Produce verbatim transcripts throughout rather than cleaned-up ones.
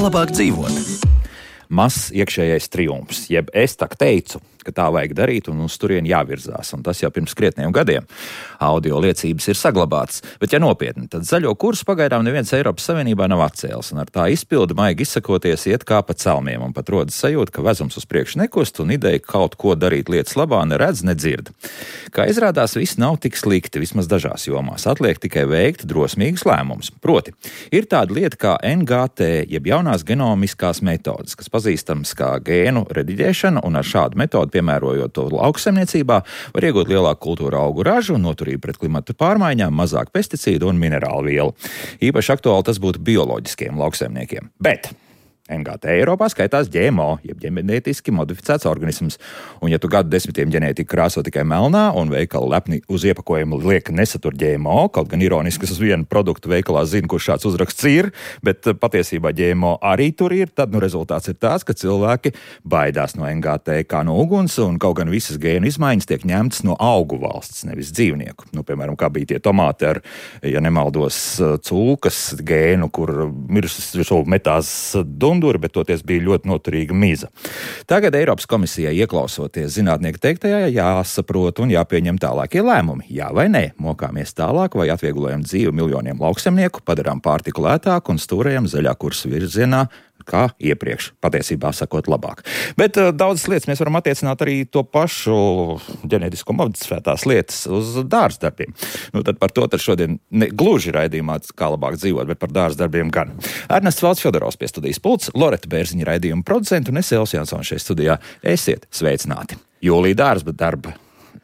labāk dzīvot? Mazs iekšējais triumfs, jeb es tā teicu, ka tā vajag darīt un uz turieni jāvirzās, un tas jau pirms krietniem gadiem. Audio liecības ir saglabātas, bet ja nopietni, tad zaļo kursu pagaidām neviens Eiropas Savienībā nav atcēlis, un ar tā izpildu maigi izsakoties iet kā pa celmiem, un pat rodas sajūta, ka vezums uz priekšu nekust, un ideja kaut ko darīt lietas labā neredz, nedzird. Kā izrādās, viss nav tik slikti, vismaz dažās jomās, atliek tikai veikt drosmīgus lēmumus. Proti, ir tāda lieta kā N G T, jeb jaunās genomiskās metodas, kas pazīstams kā gēnu rediģēšana, un ar šādu metodu, piemērojot to lauksaimniecībā, var iegūt lielāku kultūra augu ražu, noturību pret klimata pārmaiņām, mazāk pesticīdu un minerālu vielu. Īpaši aktuāli tas būtu bioloģiskiem lauksaimniekiem. Bet N G T Eiropā skaitās G M O, jeb ģenētiski modificēts organisms, un ja tu gadu desmitiem ģenētiku krāso tikai melnā un veikala lepni uz iepakojuma liek nesatur G M O, kaut gan ironiski, kas uz vienu produktu veikalā zina, kur šāds uzraksts ir, bet patiesībā G M O arī tur ir, tad nu rezultāts ir tāds, ka cilvēki baidās no N G T kā no uguns, un kaut gan visas gēnu izmaiņas tiek ņemtas no augu valsts, nevis dzīvnieku. Nu, piemēram, kā bija tie tomāti ar, ja nemaldos, cūkas gēnu, kur mirušas metās dun bet toties bija ļoti noturīga miza. Tagad Eiropas komisijai ieklausoties zinātnieku teiktajā, jāsaprot un jāpieņem tālākie lēmumi. Jā vai nē, mokāmies tālāk vai atvieglojam dzīvi miljoniem lauksemnieku, padarām pārtiku lētāku un stūrējam zaļā kursa virzienā, kā iepriekš, patiesībā sakot labāk. Bet uh, daudzas lietas mēs varam attiecināt arī to pašu ģenētisko modificētās lietas uz dārzdarbiem. Nu, tad par to tad šodien ne gluži raidījumā, kā labāk dzīvot, bet par dārzdarbiem gan. Ernests Valds Fjodorovs pie studijas pults, Loreta Bērziņa raidījuma producentu un es Elvis Jansons šeit studijā. Esiet sveicināti. Jūlija dārza darba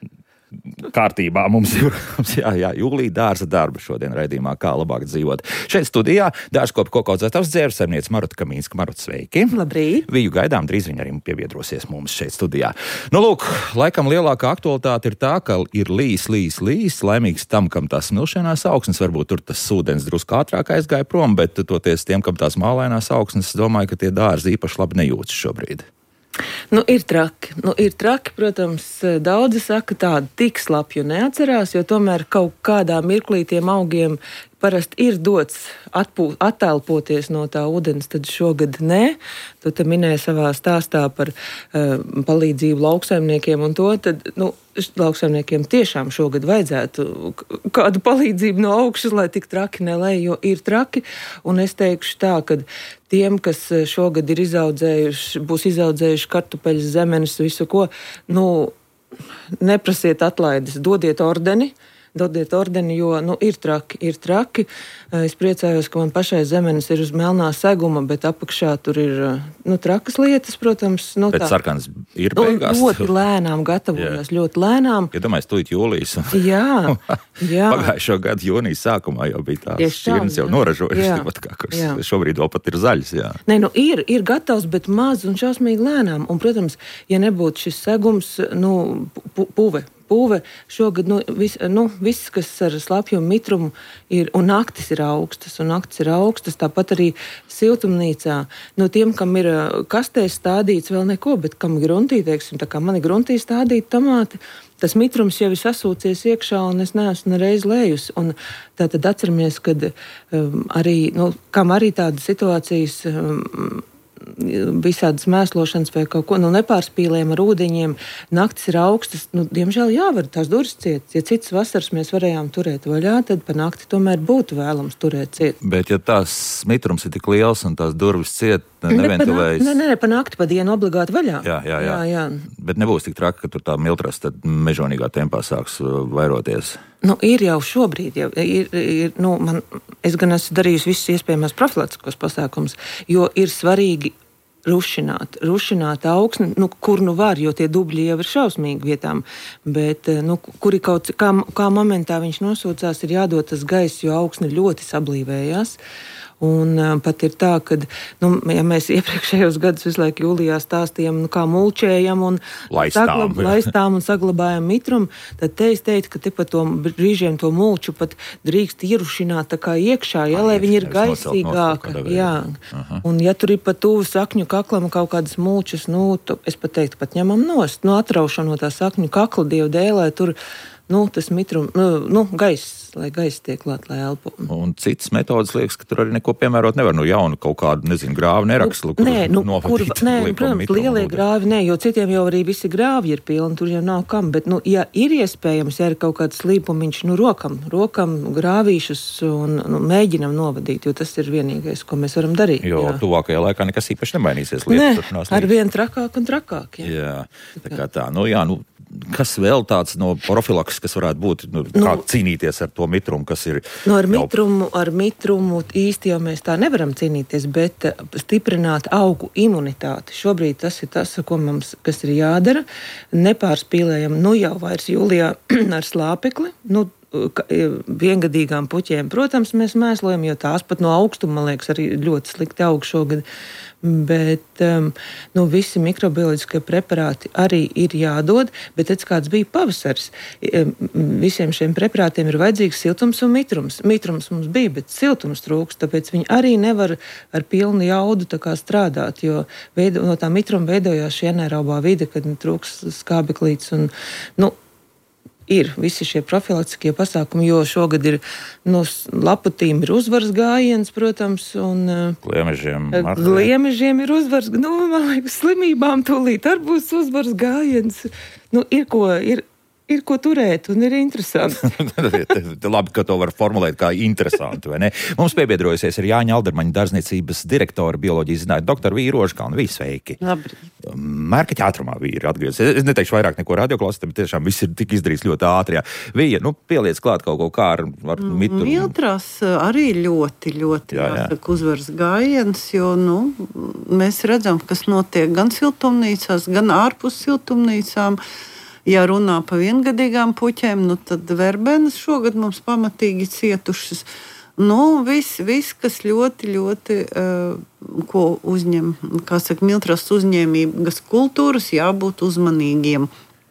kārtībā mums ir, jā, jā, jūlija dārza darba šodien raidījumā, kā labāk dzīvot. Šeit studijā dārzkopa kokaudzētavas dzēru saimniece Maruta Kamīnska. Maruta, sveiki! Labrīt! Viju gaidām, drīz viņa arī pievienosies mums šeit studijā. Nu, lūk, laikam lielākā aktualitāte ir tā, ka ir līs, līs, līs, laimīgs tam, kam tās smilšainās augsnes, varbūt tur tas ūdens drusku ātrāk aizgāja prom, bet toties tiem, kam tās mālainās augsnes, domāju, ka tie dārzi īpaši labi nejūtas šobrīd. Nu, ir traki. Nu, ir traki, protams, daudzi saka tādu tik slapju neatcerās, jo tomēr kaut kādā mirklī tiem augiem parasti ir dots atpū, attelpoties no tā ūdens, tad šogad nē. Tu te minēji savā stāstā par uh, palīdzību lauksaimniekiem un to, tad, nu, lauksaimniekiem tiešām šogad vajadzētu kādu palīdzību no augšas, lai tik traki nelej, jo ir traki, un es teikšu tā, ka tiem, kas šogad ir izaudzējuši, būs izaudzējuši kartupeļus, zemenes, visu ko, nu, neprasiet atlaides, dodiet ordeni, Dodiet ordeni, jo, nu, ir traki, ir traki. Es priecājos, ka man pašai zemenes ir uz melnā seguma, bet apakšā tur ir, nu, trakas lietas, protams. Nu, bet tā. Sarkans ir beigās. Ļoti lēnām gatavojas, yeah. ļoti lēnām. Iedomājies, tūlīt jūlijas. Jā, jā. Pagājušo gadu jūnijas sākumā jau bija tās šķirnes jau noražojušas, tāpat kā, kuras jā. Šobrīd vēl pat ir zaļas, jā. Nē, nu, ir, ir gatavs, bet maz un šausmīgi lēnām. Un, protams, ja nebūtu šis segums, nu, pu puve, Pūve šogad, nu, vis, nu, viss, kas ar slapju un mitrumu ir, un naktis ir augstas, un naktis ir augstas, tāpat arī siltumnīcā. No tiem, kam ir kastēs stādīts vēl neko, bet kam gruntī, teiksim, tā kā man ir gruntī stādīti tomāti, tas mitrums jau ir sasūcies iekšā, un es neesmu nereiz lējusi. Un tā tad atceramies, kad um, arī, nu, kam arī tādas situācijas um, visādas mēslošanas vai kaut ko, nu, nepārspīlējam ar ūdeņiem, naktis ir augstas, nu, diemžēl jāvar tās durvis ciet. Ja citas vasaras mēs varējām turēt vaļā, tad pa nakti tomēr būtu vēlams turēt ciet. Bet ja tās mitrums ir tik liels un tās durvis ciet, neventilējas... Nē, nē, pa nakti, pa dienu obligāti vaļā. Jā, jā, jā. jā, jā. Bet nebūs tik traki, ka tur tā miltras tad mežonīgā tempā sāks vairoties. Nu, ir jau šobrīd, jau, ir, ir, nu, man, es gan esmu darījusi visus iespējamās profilaktiskos pasākumus, jo ir svarīgi rušināt, rušināt augsni, nu, kur nu var, jo tie dubļi jau ir šausmīgi vietām, bet, nu, kuri kaut, kā, kā momentā viņš nosūcās, ir jādod tas gaiss, jo augsni ļoti sablīvējās. Un uh, pat ir tā, ka, nu, ja mēs iepriekšējos gadus visu laiku jūlijā stāstījām, nu, kā mulčējam un laistām, saglab, laistām un saglabājam mitrumu, tad te es teicu, ka te pa to brīžiem to mulču pat drīkst ierušināt tā kā iekšā, ja, lai viņi ir gaisīgāka. Jā. Aha. Un ja tur ir pa tuvu sakņu kaklam kaut kādas mulčas, nu, tu, es pat teiktu, pat ņemam nost, nu, atraušam no tā sakņu kakla dievu dēlē, tur nu, tas mitrums, nu, nu gaiss, lai gaiss tiek klāt, lai elpo. Un citas metodas liekas, ka tur arī neko piemērot nevar. Nu, jaunu kaut kādu, nezinu, grāvi nerakstu, nu, nē, nu, kur, nē, protams, lielie ūdeni. grāvi, nē, jo citiem jau arī visi grāvi ir pilni, tur jau nav kam, bet, nu, ja ir iespējams, ja ir kaut kāds slīpumiņš, nu, rokam, rokam grāvīšus un nu, mēģinam novadīt, jo tas ir vienīgais, ko mēs varam darīt. Jo jā. tuvākajā laikā nekas īpaši nemainīsies. Nē, ar vien trakāk un trakāk, jā. Jā, tā kā tā, nu, jā, nu, kas vēl tāds no profilaks, kas varētu būt, nu, Nu, kā cīnīties ar to mitrumu, kas ir... Nu, ar, jau... mitrumu, ar mitrumu īsti jau mēs tā nevaram cīnīties, bet stiprināt augu imunitāti. Šobrīd tas ir tas, ko mums, kas ir jādara. Nepārspīlējam, nu jau vairs jūlijā ar slāpekli, nu, viengadīgām puķiem. Protams, mēs mēslojam, jo tās pat no augstuma, man liekas, arī ļoti slikti aug šogad. Bet um, nu, visi mikrobioloģiskie preparāti arī ir jādod, bet tad kāds bija pavasaris. Visiem šiem preparātiem ir vajadzīgs siltums un mitrums. Mitrums mums bija, bet siltums trūks, tāpēc viņi arī nevar ar pilnu jaudu tā kā strādāt, jo veido, no tā mitruma veidojās šī anaerobā vide, kad nu, trūks skābeklītes un, nu, ir visi šie profilaktiskie pasākumi, jo šogad ir no laputīm ir uzvaras gājiens, protams, un gliemežiem, gliemežiem ir uzvaras, nu, man liekas, slimībām tūlīt arī būs uzvaras gājiens. Nu, ir ko, ir, ir ko turēt un ir interesanti. Labi, ka to var formulēt kā interesanti, vai ne? Mums piebiedrojusies ir Jāņa Aldermaņa dārzniecības direktora bioloģijas zinātņu doktora Vija Rožkalna. Vija, sveiki! Labrīt! Mērkaķa ātrumā Vija ir atgriezies. Es neteikšu vairāk neko radioklausītājiem, bet tiešām viss ir tik izdarīts ļoti ātri. Vija, nu, pieliec klāt kaut ko kā ar, ar mitru. Miltras arī ļoti, ļoti jā, jā. jāsaka uzvaras gājiens, jo, nu, mēs redzam, kas notiek gan siltumnīcās, gan ārpus siltumnīcām. Ja runā pa viengadīgām puķēm, nu tad verbenas šogad mums pamatīgi cietušas. Nu, viss, vis, kas ļoti, ļoti, uh, ko uzņem, kā saka, miltras uzņēmības kultūras, jābūt uzmanīgiem.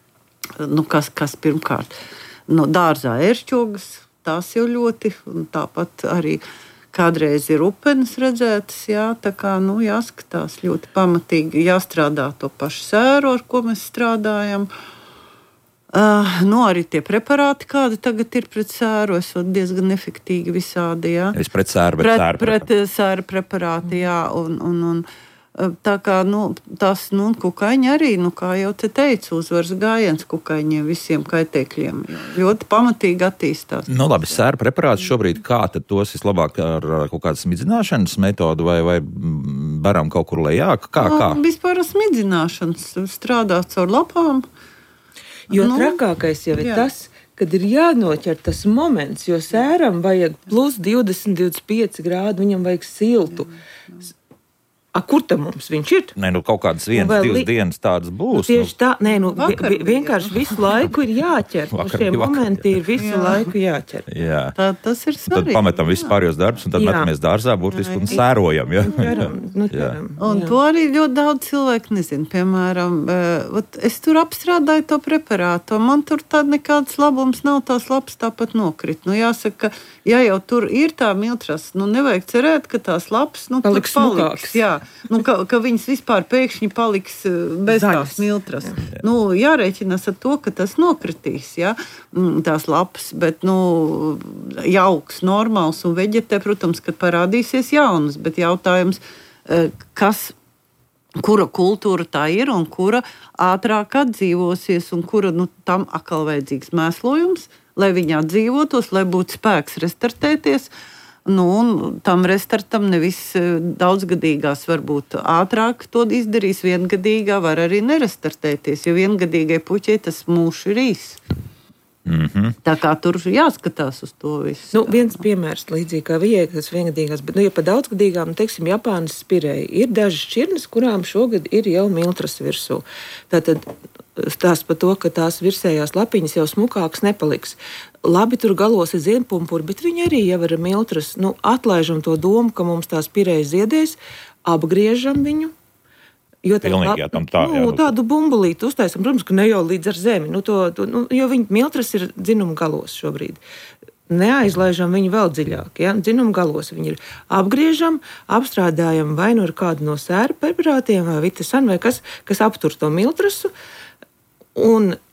Nu, kas, kas pirmkārt, no dārzā ēršķogas, tās jau ļoti, un tāpat arī kādreiz ir upenes redzētas, jā, tā kā, nu, jāskatās ļoti pamatīgi, jāstrādā to pašu sēru, ar ko mēs strādājam. Uh, nu, arī tie preparāti, kādi tagad ir pret sēru, esot diezgan efektīgi visādi. Jā. Es pret sēru, bet pret, sēru pret sēru preparāti, jā. Un, un, un, tā kā, nu, tās, nu, kukaiņi arī, nu, kā jau te teicu, uzvaras gājiens kukaiņiem, visiem kaitēkļiem. Ļoti pamatīgi attīstās. Nu, labi, sēru preparāts šobrīd, kā tad tos vislabāk ar kaut kādu smidzināšanas metodu vai, vai baram kaut kur lejā? Kā, kā? Nu, vispār smidzināšanas strādā caur lapām. Jo nu, trakākais jau ir jā. tas, kad ir jānoķer tas moments, jo sēram vajag plus divdesmit, divdesmit pieci grādi, viņam vajag siltu. A, kur tam mums viņš ir? Nē, nu kaut kādas vienas, nu, divas li... dienas tādas būs. Nu, tieši tā, nē, nu vakar vi, vienkārši bija, visu laiku ir jāķer. Vakar šie bija momenti vakar, ir visu jā. laiku jāķer. Jā. Tā, tas ir svarīgi. Tad pametam visu pārējos darbus un tad jā. metamies dārzā burtiski un sērojam. Ja? Ķeram, nu, ķeram, un jā. to arī ļoti daudz cilvēku nezina. Piemēram, uh, es tur apstrādāju to preparātu, man tur tāda nekāds labums nav, tās lapas tāpat nokrit. Nu, jāsaka, ja jau tur ir tā miltras, nu nevajag cerēt, ka tās lapas, nu, paliks paliks. Jā, nu, ka, ka viņas vispār pēkšņi paliks bez Zaļas. tās miltras. Jā. Nu, jārēķinās ar to, ka tas nokritīs, jā, tās lapas, bet, nu, jauks, normāls un veģetē, protams, kad parādīsies jaunas, bet jautājums, kas, kura kultūra tā ir un kura ātrāk atdzīvosies un kura, nu, tam atkal vajadzīgs mēslojums, lai viņi atdzīvotos, lai būtu spēks restartēties. Nu, tam restartam nevis daudzgadīgās varbūt ātrāk to izdarīs, viengadīgā var arī nerestartēties, jo viengadīgai puķei tas mūžs ir īs. Mm-hmm. Tā kā tur jāskatās uz to visu. Nu, viens piemērs līdzīgi kā Vijai, tas viengadīgās, bet, nu, ja pa daudzgadīgām, teiksim, Japānas spirēji, ir dažas šķirnes, kurām šogad ir jau miltras virsū. Tātad stāsts par to, ka tās virsējās lapiņas jau smukākas nepaliks. Labi, tur galos ir ziedpumpuri, bet viņi arī jau ir miltras. Nu, atlaižam to domu, ka mums tās pirēji ziedēs, apgriežam viņu. Jo tā, Pilnīgi, jā, tam tā, nu, jā, nu. tādu bumbulīti uztaisam, protams, ka ne jau līdz ar zemi. Nu, to, to, nu, jo viņi miltras ir dzinuma galos šobrīd. Neaizlaižam viņu vēl dziļāk. Ja? Dzinuma galos viņi ir. Apgriežam, apstrādājam vai nu ar kādu no sēru preparātiem vai vitasan vai kas, kas aptur to miltrasu. Un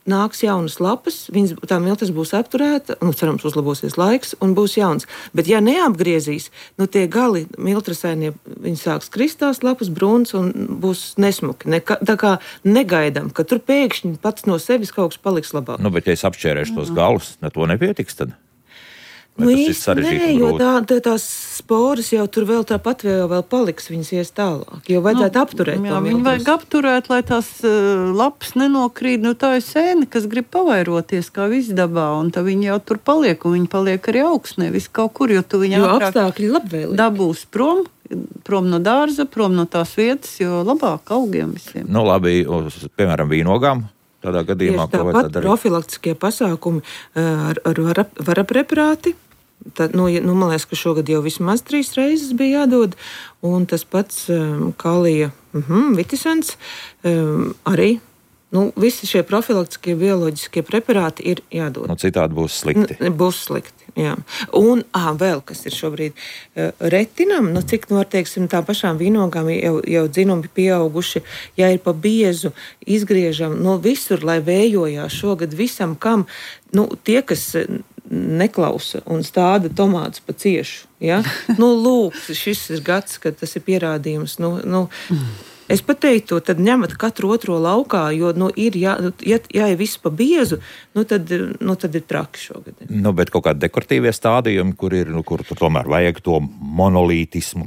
nāks jaunas lapas, viņas, tā miltas būs apturēta, nu, cerams, uzlabosies laiks un būs jauns. Bet, ja neapgriezīs, nu, tie gali miltrasainie, viņi sāks kristās lapas, brūns un būs nesmuki. Ne, tā kā negaidām, ka tur pēkšņi pats no sevis kaut kas paliks labāk. Nu, bet, ja es apšķērēšu tos galus, ne to nepietiks tad? Nu, īsti nē, jo tā, tā, tās sporas jau tur vēl tāpat vēl, vēl paliks, viņas ies tālāk, jo vajadzētu nu, apturēt jā, to viņu vajag apturēt, lai tās uh, lapas nenokrīt, nu tā ir sēne, kas grib pavairoties kā visdabā, un tā viņi jau tur paliek, un viņi paliek arī augstnē, viss kaut kur, jo tu viņi jo apstākļi labvēlīgi dabūs prom, prom no dārza, prom no tās vietas, jo labāk augiem visiem. Nu labi, uz, piemēram, vīnogām. Tādā gadījumā, ko vajadzētu darīt? Profilaktiskie pasākumi ar, ar varapreparāti. Tad, nu, nu, man liekas, ka šogad jau vismaz trīs reizes bija jādod. Un tas pats um, kalija uh-huh, vitisants um, arī. Nu, visi šie profilaktiskie bioloģiskie preparāti ir jādod. Nu, citādi būs slikti. N- būs slikti. Jā. Un ā, vēl kas ir šobrīd uh, retinam, nu, cik nu var teiksim tā pašām vīnogām jau, jau dzinumi pieauguši, ja ir pa biezu izgriežam, no visur, lai vējojās šogad visam, kam, nu, tie, kas neklausa un stāda tomātus pa ciešu, ja? Nu, lūk, šis ir gads, kad tas ir pierādījums, nu, nu, es pat teiktu, tad ņemat katru otro laukā, jo, nu, ir, jā, ja, ja ir viss pa biezu, nu, tad, nu, tad ir traki šogad. Nu, bet kaut kādi dekoratīvie stādījumi, kur ir, nu, kur tu tomēr vajag to monolītismu,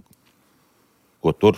ko tur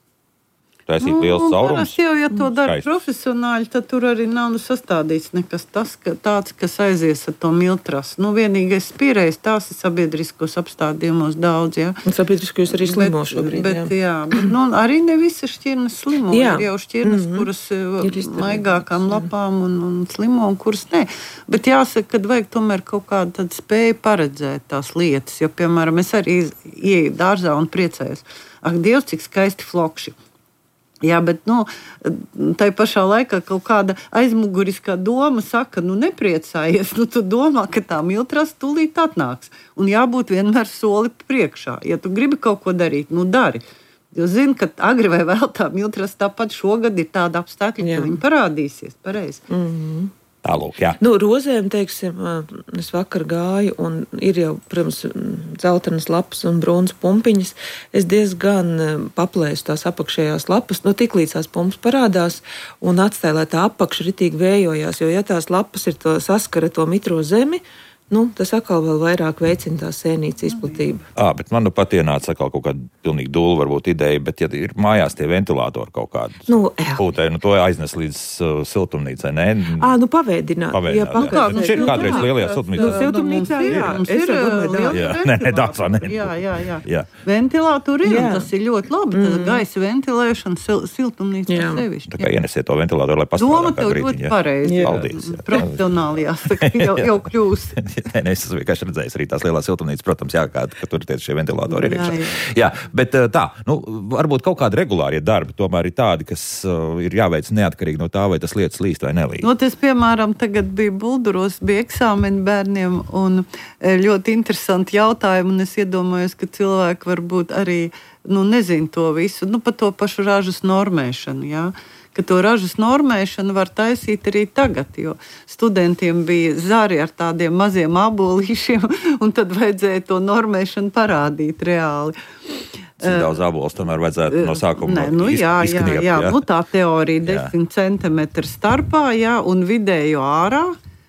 taisīt liels caurums. Jau, ja to dara Skaisti. profesionāļi, tad tur arī nav nu, sastādīts nekas tas, ka, tāds, kas aizies ar to miltrasu. Nu, vienīgais spīrējs, tās ir sabiedriskos apstādījumos daudz, jā. Un sabiedriskos arī slimo šobrīd, bet, jā. Bet, jā, bet nu, arī ne visas šķirnes slimo. Jā. Ir jau šķirnes, mm-hmm. kuras maigākām lapām un, un slimo, un kuras ne. Bet jāsaka, kad vajag tomēr kaut kādu tad spēju paredzēt tās lietas, jo, piemēram, es arī ieju dārzā un priecājos. Ak, Dievs, cik skaisti flokši. Jā, bet nu, tai pašā laikā kaut kāda aizmuguriskā doma saka, nu nepriecājies, nu tu domā, ka tā miltras tūlīt atnāks. Un jābūt vienmēr soli priekšā. Ja tu gribi kaut ko darīt, nu dari. Jo zini, ka agri vai vēl tā miltras tāpat šogad ir tāda apstākļa, ka viņi parādīsies pareizi. Mm-hmm. Tālūk, jā. Nu, rozēm, teiksim, es vakar gāju un ir jau, protams, dzeltenas lapas un brūnas pumpiņas. Es diezgan paplēsu tās apakšējās lapas, nu, tik līdz tās pumpas parādās un atstāju, lai tā apakša ritīgi vējojās, jo ja tās lapas ir to saskara to mitro zemi, nu, tas atkal vēl vairāk veicina tā sēnīca izplatību. Ā, bet man nu pat ienāca atkal kaut kāda pilnīgi dūla varbūt ideja, bet ja ir mājās tie ventilātori kaut kādi, nu, pūtē, nu to aiznes līdz uh, siltumnīcai, ne? Ā, nu pavēdināt. Pavēdināt, jā. Pavēdināt. Nu, šeit kādreiz lielajā siltumnīcā. Nu, siltumnīcā, jā. Mums Es ir domāju, jā. Nē, ne, dārzā, ne. Jā, jā, jā. jā. Ventilātori ir, Jā. un tas ir ļoti labi. Mm. Gaisa ventilēšana, sil, siltumnīca Jā. sevišķi. Tā kā ienesiet to ventilātoru, lai pastrādā Doma kā tev grītiņa. ļoti pareizi. Jā. Paldies. Jā. Profesionāli jāsaka, jau, jau kļūs. Nē, ne, es esmu vienkārši redzējis arī tās lielās siltumnīcas, protams, jā, kā, ka tur tieši šie ventilātori ir. Jā, iekšā. jā. jā, bet tā, nu, varbūt kaut kādi regulārie darbi tomēr ir tādi, kas uh, ir jāveic neatkarīgi no tā, vai tas lietas līst vai nelīst. Not es, piemēram, tagad biju Bulduros, bija eksāmeni bērniem, un ļoti interesanti jautājumi, un es iedomājos, ka cilvēki varbūt arī, nu, nezin to visu, nu, par to pašu ražas normēšanu, jā. Ka to ražas normēšanu var taisīt arī tagad, jo studentiem bija zari ar tādiem maziem abolīšiem, un tad vajadzēja to normēšanu parādīt reāli. Cik daudz ābolus tomēr vajadzētu no sākuma Nē, nu, iz, jā, jā, izkniept, jā. Nu, tā teorija desmit centimetru starpā, jā, un vidējo ārā,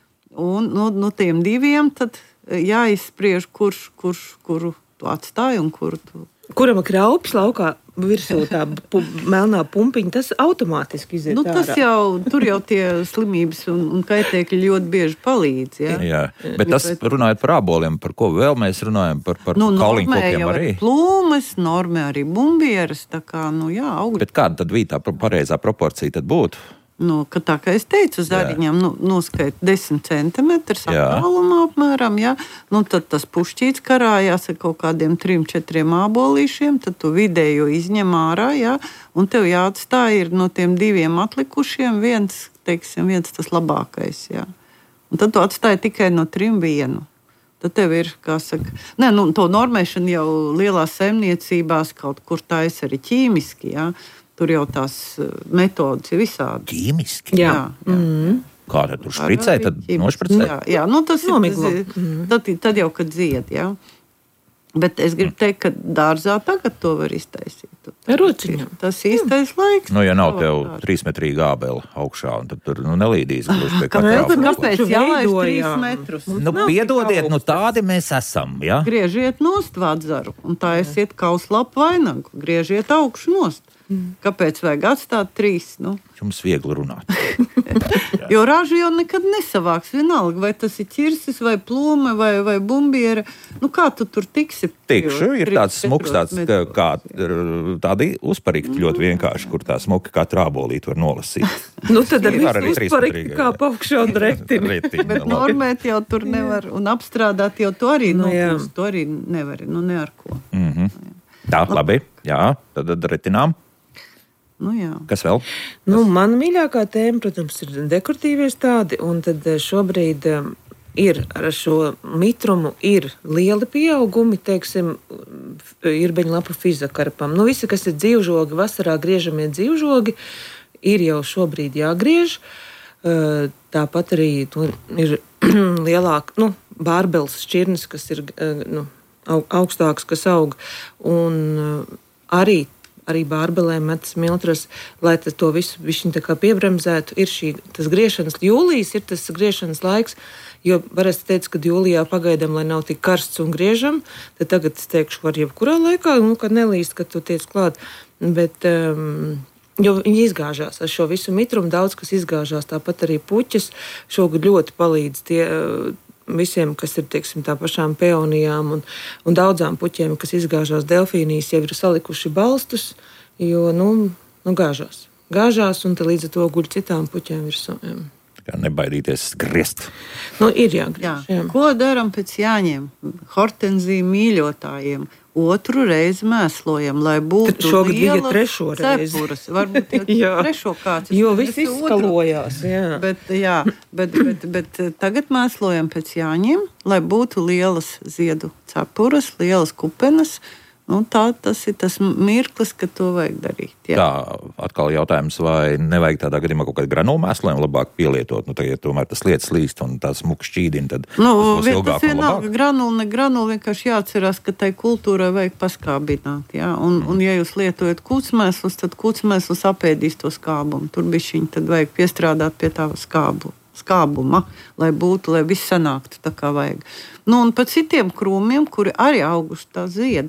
un nu, nu, tiem diviem tad jāizspriež, kurš, kurš, kuru tu atstāji un kuru tu... Kuram ir kraupis laukā virsū tā pu, melnā pumpiņa, tas automātiski iziet nu, tas ārā. jau, tur jau tie slimības un, un kaitēkļi ļoti bieži palīdz. Jā, jā. Bet tas, runājot par āboliem, par ko vēl mēs runājam, par, par nu, kauliņkokiem arī? Plūmes, normē arī bumbieras, tā kā, nu jā, augļi. Bet kāda tad bija tā pareizā proporcija tad būtu? Nu, ka tā kā es teicu, zariņām nu, noskait desmit centimetrus attālumā apmēram, jā. Nu, tad tas pušķīts karājās ar kaut kādiem trim, četriem ābolīšiem, tad tu vidējo izņem ārā, jā, un tev jāatstāj ir no tiem diviem atlikušiem viens, teiksim, viens tas labākais, jā. Un tad tu atstāji tikai no trim vienu. Tad tev ir, kā saka, ne, nu, to normēšanu jau lielās saimniecībās kaut kur taisa arī ķīmiski, jā. Tur jau tās metodas ir visādi. Ķīmiski? Jā. Jā, jā. Mm-hmm. Kā tad tur špricē, tad nošpricē? Jā, jā, nu tas Nomiglo. ir, tad, tad jau, kad zied, jā. Bet es gribu teikt, ka dārzā tagad to var iztaisīt. Ar rociņām. Tas īstais laiks. Nu, ja nav tev trīsmetrīga ābeli augšā, tad tur nu, nelīdīs gluži pie katra Kāpēc, ābela. kāpēc jālaiž trīs metrus? Nu, piedodiet, nu tādi mēs esam, jā? Griežiet nost vādzaru un tā esiet kauslapu vainagu. Griežiet augšu nost. Kāpēc vajag atstāt trīs? Nu? Jums viegli runāt. Jo ražu jau nekad nesavāks vienalga, vai tas ir ķirsis, vai plome, vai, vai bumbiera. Nu, kā tu tur tiksi? Tikšu, ir tāds smuks, tāds, kā, kā tādi uzparikti ļoti vienkārši, kur tā smuka kā trābolīt var nolasīt. Nu, tad ar Var arī visu uzparikti kā paukšā un rektini. Bet normēt jau tur nevar, un apstrādāt jau to arī Nu, jā. nopūst, to arī nevar, nu ne ar ko. Mhm. Tā, labi, jā, tad, tad retinām. Nu, jā. Kas vēl? Nu, man mīļākā tēma, protams, ir dekoratīvie stādi, un tad eh, šobrīd um, ir ar šo mitrumu ir lieli pieaugumi, teiksim, irbeņlapu fizakarpam. Nu, visi, kas ir dzīvžogi, vasarā griežamie dzīvžogi, ir jau šobrīd jāgriež. Uh, tāpat arī nu, ir lielāk, nu, bārbeles šķirnes, kas ir uh, nu, au- augstāks, kas aug, un uh, arī arī bārbelēm metas miltras, lai to visu višķiņ tā kā piebremzētu, ir šī, tas griešanas, jūlijas ir tas griešanas laiks, jo parasti teica, ka jūlijā pagaidām, lai nav tik karsts un griežam, tad tagad es teikšu, var jebkurā laikā, nu, kad nelīst, kad tu tiec klāt, bet, um, jo viņi izgāžās ar šo visu mitrumu, daudz kas izgāžās, tāpat arī puķes šogad ļoti palīdz tie, uh, visiem, kas ir, teiksim, tā pašām peonijām un, un daudzām puķiem, kas izgāžās delfīnijas, jau ir salikuši balstus, jo, nu, nu gāžās. Gāžās, un tad līdz ar to guļ citām puķēm virsū. Kā nebaidīties griezt. Nu, ir jāgriež. Jā. Jā. Ko daram pēc Jāņiem? Hortenziju mīļotājiem. Otru reizi mēslojam, lai būtu Šogad bija lielas trešo reizi. cepures. Varbūt jau Jā. trešo kāds. Jo Es viss nezinu, otru. izskalojās. Jā. Bet, jā, bet, bet, bet tagad mēslojam pēc Jāņiem, lai būtu lielas ziedu cepures, lielas kupenes. Nu, tā, tas ir tas mirklis, kad to vajag darīt. Jā. Tā atkal jautājums, vai nevajag tādā gadījumā kaut kādu granulu mēslojumu labāk pielietot. Nu, tagad tomēr tas lietas līst un tās muka šķīdina, tad Nu, tas būs vien- ilgāk tas un vienalga, labāk. granula, ne granula, vienkārši jāatcerās, ka tai kultūrai vajag paskābināt. Jā? Un, mm. un, ja jūs lietojat kūtsmēslus, tad kūtsmēslus apēdīs to skābumu. Tur bišķiņ tad vajag piestrādāt pie tā skābu, skābuma, lai būtu, lai viss sanāktu tā kā vajag. Nu, un pa citiem krūmiem, kuri arī auguši tā zied,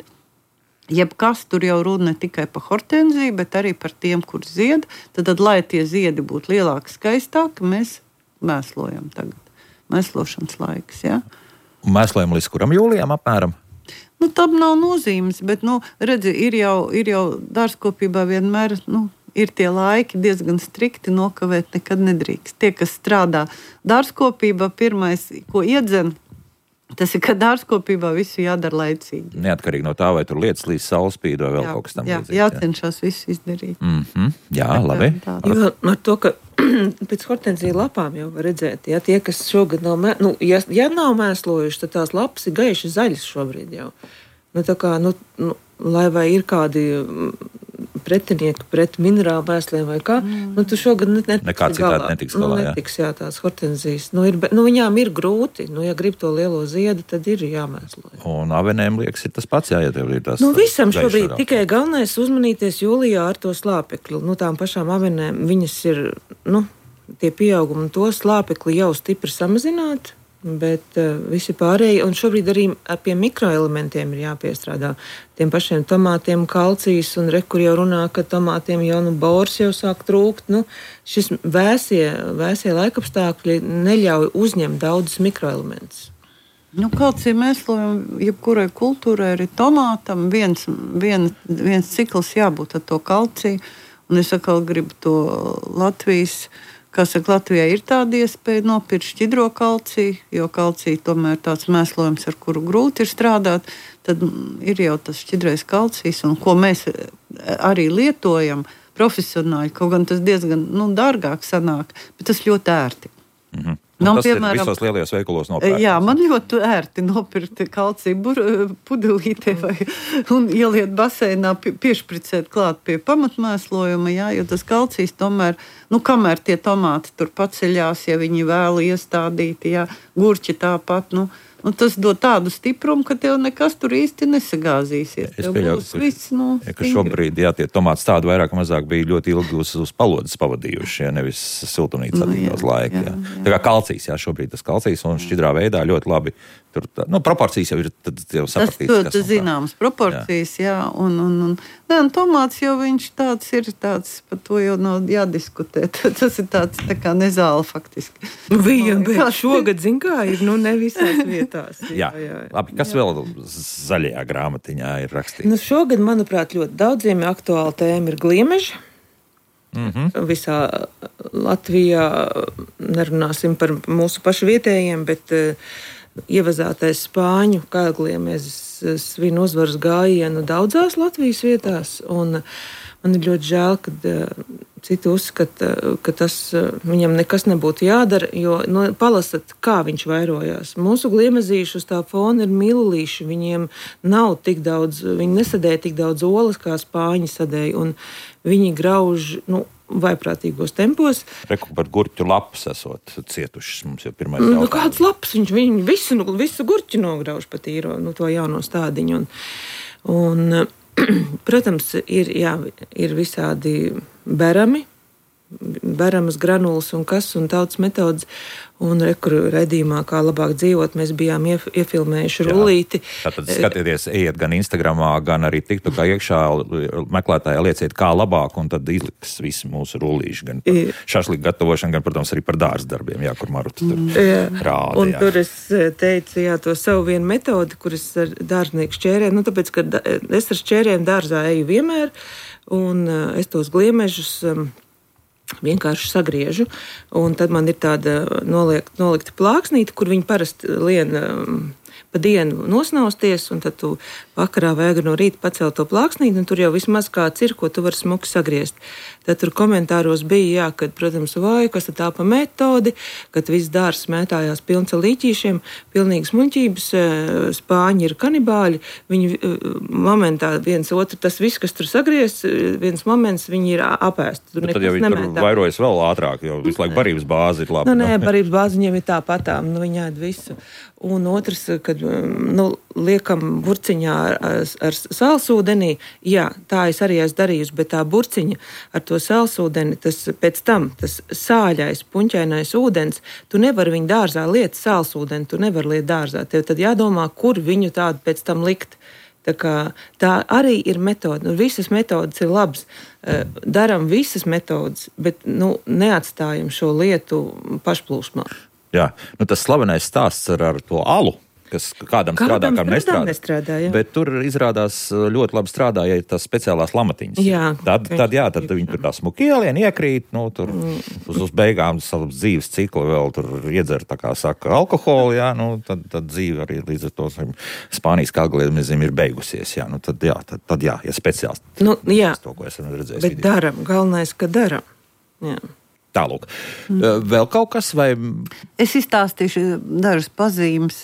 jebkas tur jau runa ne tikai par hortenziju, bet arī par tiem, kur zied, tad, tad lai tie ziedi būtu lielāki, skaistāki, mēs mēslojam tagad. Mēslošanas laiks, jā. Un mēslojam līdz kuram jūlijam apmēram? Nu, tam nav nozīmes, bet, nu, redzi, ir jau, ir jau dārzkopībā vienmēr, nu, ir tie laiki diezgan strikti, nokavēt nekad nedrīkst. Tie, kas strādā dārzkopībā, pirmais, ko iedzen, tas ir, ka dārzkopībā visu jādara laicīgi. Neatkarīgi no tā, vai tur lietas līdz saulespīd vai vēl Jā, kaut kas tam jā, līdzīgs. jācenšas visu izdarīt. Mhm. Jā, labi. Tā. Jo ar to, ka pēc hortenziju lapām jau var redzēt, ja tie, kas šogad nav, mē, nu, ja, ja nav mēslojuši, tad tās lapas ir gaiši zaļas šobrīd jau. Nu, tā kā, nu, nu, lai vai ir kādi pretinieki pret minerālu mēsliem vai kā, mm. nu, tu šogad ne, netiks Nekā citādi netiks galā, nu, jā. netiks, jā, tās hortenzijas. Nu, ir, nu, viņām ir grūti, nu, ja grib to lielo ziedu, tad ir jāmēsloja. Un avenēm liekas ir tas pats, jā, ja tev ir tās. Nu, visam gaišā šobrīd rauta. tikai galvenais uzmanīties jūlijā ar to slāpekli. Nu, tām pašām avenēm viņas ir, nu, tie pieaugumi, to slāpekli jau stipri samazināti, bet uh, visi pārējie, un šobrīd arī pie mikroelementiem ir jāpiestrādā. Tiem pašiem tomātiem kalcijs, un re, kur jau runā, ka tomātiem jau, nu, bors jau sāk trūkt. Nu, šis vēsie, vēsie laikapstākļi neļauj uzņemt daudzus mikroelementus. Nu, kalcija mēslojam, jebkurai kultūrai, arī tomātam, viens, vien, viens cikls jābūt ar to kalciju, un es atkal gribu to Latvijas, kā saka, Latvijā ir tāda iespēja nopirkt šķidro kalciju, jo kalcija tomēr tāds mēslojums, ar kuru grūti ir strādāt, tad ir jau tas šķidrais kalcijs, un ko mēs arī lietojam profesionāļi, kaut gan tas diezgan, nu, dārgāk sanāk, bet tas ļoti ērti. Mhm. Nu, tas piemēram, ir visos lielajos veikalos nopērkams. Jā, man ļoti ērti nopirkt kalcija pudelītē vai un ieliet baseinā, piešpricēt klāt pie pamatmēslojuma, jā, jo tas kalcijs tomēr, nu, kamēr tie tomāti tur paceļās, ja viņi vēl iestādīti, jā, gurķi tāpat, nu, nu, tas dod tādu stiprumu, ka tev nekas tur īsti nesagāzīsies. Es pieļauju, viss, nu, ja, ka šobrīd, jā, tie tomāti tādi vairāk mazāk bija ļoti ilgi uz, uz palodas pavadījuši, ja nevis siltumnīca attīstās nu, laika. Jā, jā. Jā. Tā kā kalcijs, jā, šobrīd tas kalcijs un šķidrā veidā ļoti labi. Tur, nu, proporcijas jau ir tad jau sapratīts. Tas, tas zināms, proporcijas, jā. jā un, un, un, ne, un tomāts jau viņš tāds ir, tāds, par to jau nav jādiskutē. Tas ir tāds tā kā nezāle faktiski. Bija, bet šogad, zin kā, ir, nu, ne visās vietās. Jā, jā, jā. Labi, kas jā. Vēl zaļajā grāmatiņā ir rakstīts? Nu, šogad, manuprāt, ļoti daudziem aktuāla tēma ir gliemeži. Mm-hmm. Visā Latvijā nerunāsim par mūsu pašu vietējiem, bet uh, ievazātais spāņu kaigliemežs svin uzvaras gājienu daudzās Latvijas vietās, un man ir ļoti žēl, ka uh, citi uzskata, ka tas uh, viņam nekas nebūtu jādara, jo nu, palasat, kā viņš vairojās. Mūsu gliemezīši uz tā fona ir milulīši, viņiem nav tik daudz, viņi nesadēja tik daudz olas, kā spāņi sadēja, un viņi grauž, nu, vaiprātīgos tempos. Reku par gurķu lapas esot cietušas mums jau pirmais jautājums. Nu, kāds lapas? Viņš viņu visu, nu, visu gurķu nograuž pat īro, nu, to jauno stādiņu. Un, un, protams, ir, jā, ir visādi berami, beramas granulas un kas un tautas metodas. Un rekuru redzījumā, kā labāk dzīvot, mēs bijām ief, iefilmējuši rullīti. Tātad skatieties, ejiet gan Instagramā, gan arī TikTokā iekšā, meklētājā lieciet, kā labāk, un tad izliks visi mūsu rullīši. Gan par šašliku gatavošanu, gan, protams, arī par dārza darbiem, jā, kur Maruta tur jā. Rāda. Un jā. Tur es teicu, jā, to savu vienu metodi, kuras ar dārznieku šķērēm, nu, tāpēc, ka es ar šķērēm dārzā eju vienmēr, un es tos gliemežus vienkārši sagriežu, un tad man ir tāda noliek, nolikta plāksnīte, kur viņi parasti lien um, pa dienu nosnausties, un tad tu vakarā vai agri no rīta pacēl to plāksnīti, un tur jau vismaz kāds ir, ko tu vari smuki sagriezt. Tad tur komentāros bija, jā, kad, protams, vai, kas tā pa metodi, kad viss dārs mētājās pilns ar līķīšiem, pilnīgas muļķības, spāņi ir kanibāļi, viņi momentā viens otru, tas viss, kas tur sagriez, viens moments, viņi ir apēsti. Tur tad jau viņi nemētā. Tur vairojas vēl ātrāk, jo visu laiku barības bāze ir labi. Nu, nē, barības bāze viņiem ir tāpatām, nu, viņi ēd visu. Un otrs, kad, nu, liekam burciņā ar, ar, ar sālsūdenī, jā, tā es arī esmu darījusi, bet tā burciņa ar to sālsūdeni, tas pēc tam, tas sāļais, puņķainais ūdens, tu nevari viņu dārzā liet sālsūdeni, tu nevari liet dārzā. Tev tad jādomā, kur viņu tādu pēc tam likt. Tā, kā, tā arī ir metode. Nu, visas metodas ir labas. Daram visas metodas, bet nu, neatstājam šo lietu pašplūsmā. Jā, nu, tas slavenais stāsts ar, ar to alu, kas kādam, kādam strādā, kādam nestrādā. nestrādā bet tur izrādās ļoti labi strādā, ja ir tās speciālās lamatiņas. Jā, tad, tad, jā, tad viņi tur tā smuki ielien, iekrīt, nu, tur mm. uz, uz beigām savu dzīves ciklu vēl tur iedzer, tā kā saka, alkoholu, jā, nu, tad, tad dzīve arī līdz ar to Spānijas kaigliemežiem ir beigusies, jā, nu, tad jā, tad, tad jā, ja speciāls. Nu, jā, to, ko esam redzējis. Bet video. Daram, galvenais, ka daram. Jā. Tālūk. Mm. Vēl kaut kas vai? Es izstāstīšu dažas pazīmes,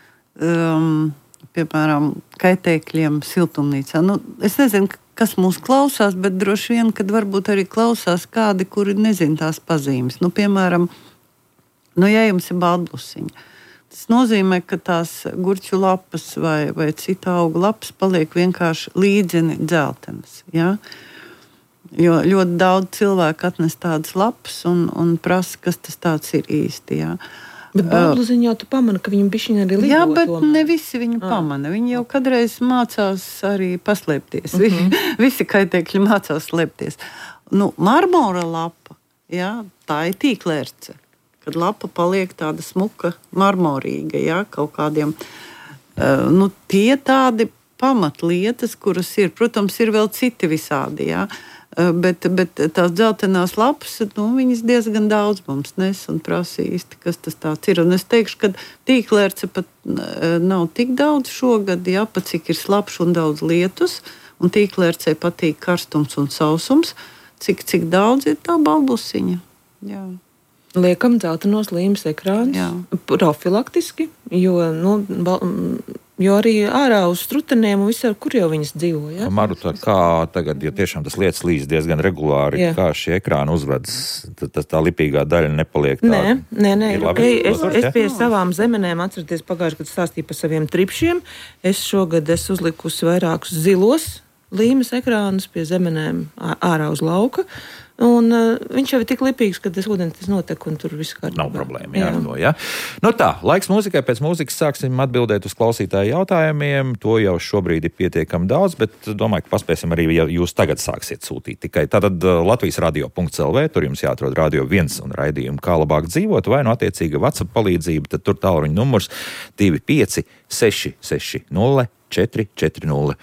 um, piemēram, kaitēkļiem siltumnīcā. Nu, es nezinu, kas mūs klausās, bet droši vien, kad varbūt arī klausās kādi, kuri nezin tās pazīmes. Nu, piemēram, nu, ja jums ir baltblusiņa, tas nozīmē, ka tās gurķu lapas vai, vai cita auga lapas paliek vienkārši līdzeni dzeltenas, jā? Jo ļoti daudz cilvēku atnes tādas lapas un, un prasa, kas tas tāds ir īsti. Jā. Bet baltbluziņā tu pamani, ka viņi bišķiņ arī lido. Jā, bet tomēr. Ne visi viņu ah. pamana. Viņi jau kādreiz mācās arī paslēpties. Uh -huh. Visi kaitēkļi mācās slēpties. Nu, marmora lapa, jā, tā ir tīklērce. Kad lapa paliek tāda smuka, marmorīga, jā, kaut kādiem. Uh, nu, tie tādi pamatlietas, kuras ir. Protams, ir vēl citi visādi, jā. Bet, bet tās dzeltenās lapas, nu, viņas diezgan daudz mums nes un prasa īsti, kas tas tāds ir. Un es teikšu, ka tīklērce pat nav tik daudz šogad, jā, pat cik ir slapš un daudz lietus, un tīklērcei patīk karstums un sausums, cik, cik daudz ir tā baltblusiņa. Jā. Liekam dzeltenos līmes ekrānus profilaktiski, jo, nu, jo arī ārā uz struteniem un visur, kur jau viņas dzīvo. Ja? Maruta, kā tagad, ja tiešām tas lietas līdz diezgan regulāri, jā. Kā šie ekrāni uzvedas, tad tā lipīgā daļa nepaliek tā? Nē, nē, nē. Okay, es, es pie savām zemenēm atceraties pagājuši, kad stāstīju par saviem tripšiem. Es šogad es uzlikusi vairākus zilos līmes ekrānus pie zemenēm ārā uz lauka. Un uh, viņš jau ir tik lipīgs, ka tas ūdens tas notek un tur viss kārtībā. Nav problēma, jā. No, jā. Nu tā, laiks mūzikai, pēc mūzikas sāksim atbildēt uz klausītāju jautājumiem. To jau šobrīd ir pietiekami daudz, bet domāju, ka paspēsim arī, ja jūs tagad sāksiet sūtīt. Tikai tātad Latvijas radio punkts el vē, tur jums jāatrod Radio viens un raidījumu Kā labāk dzīvot, vai no attiecīga WhatsApp palīdzība, tad tur tālruņa numurs divi pieci seši seši nulle četri četri nulle.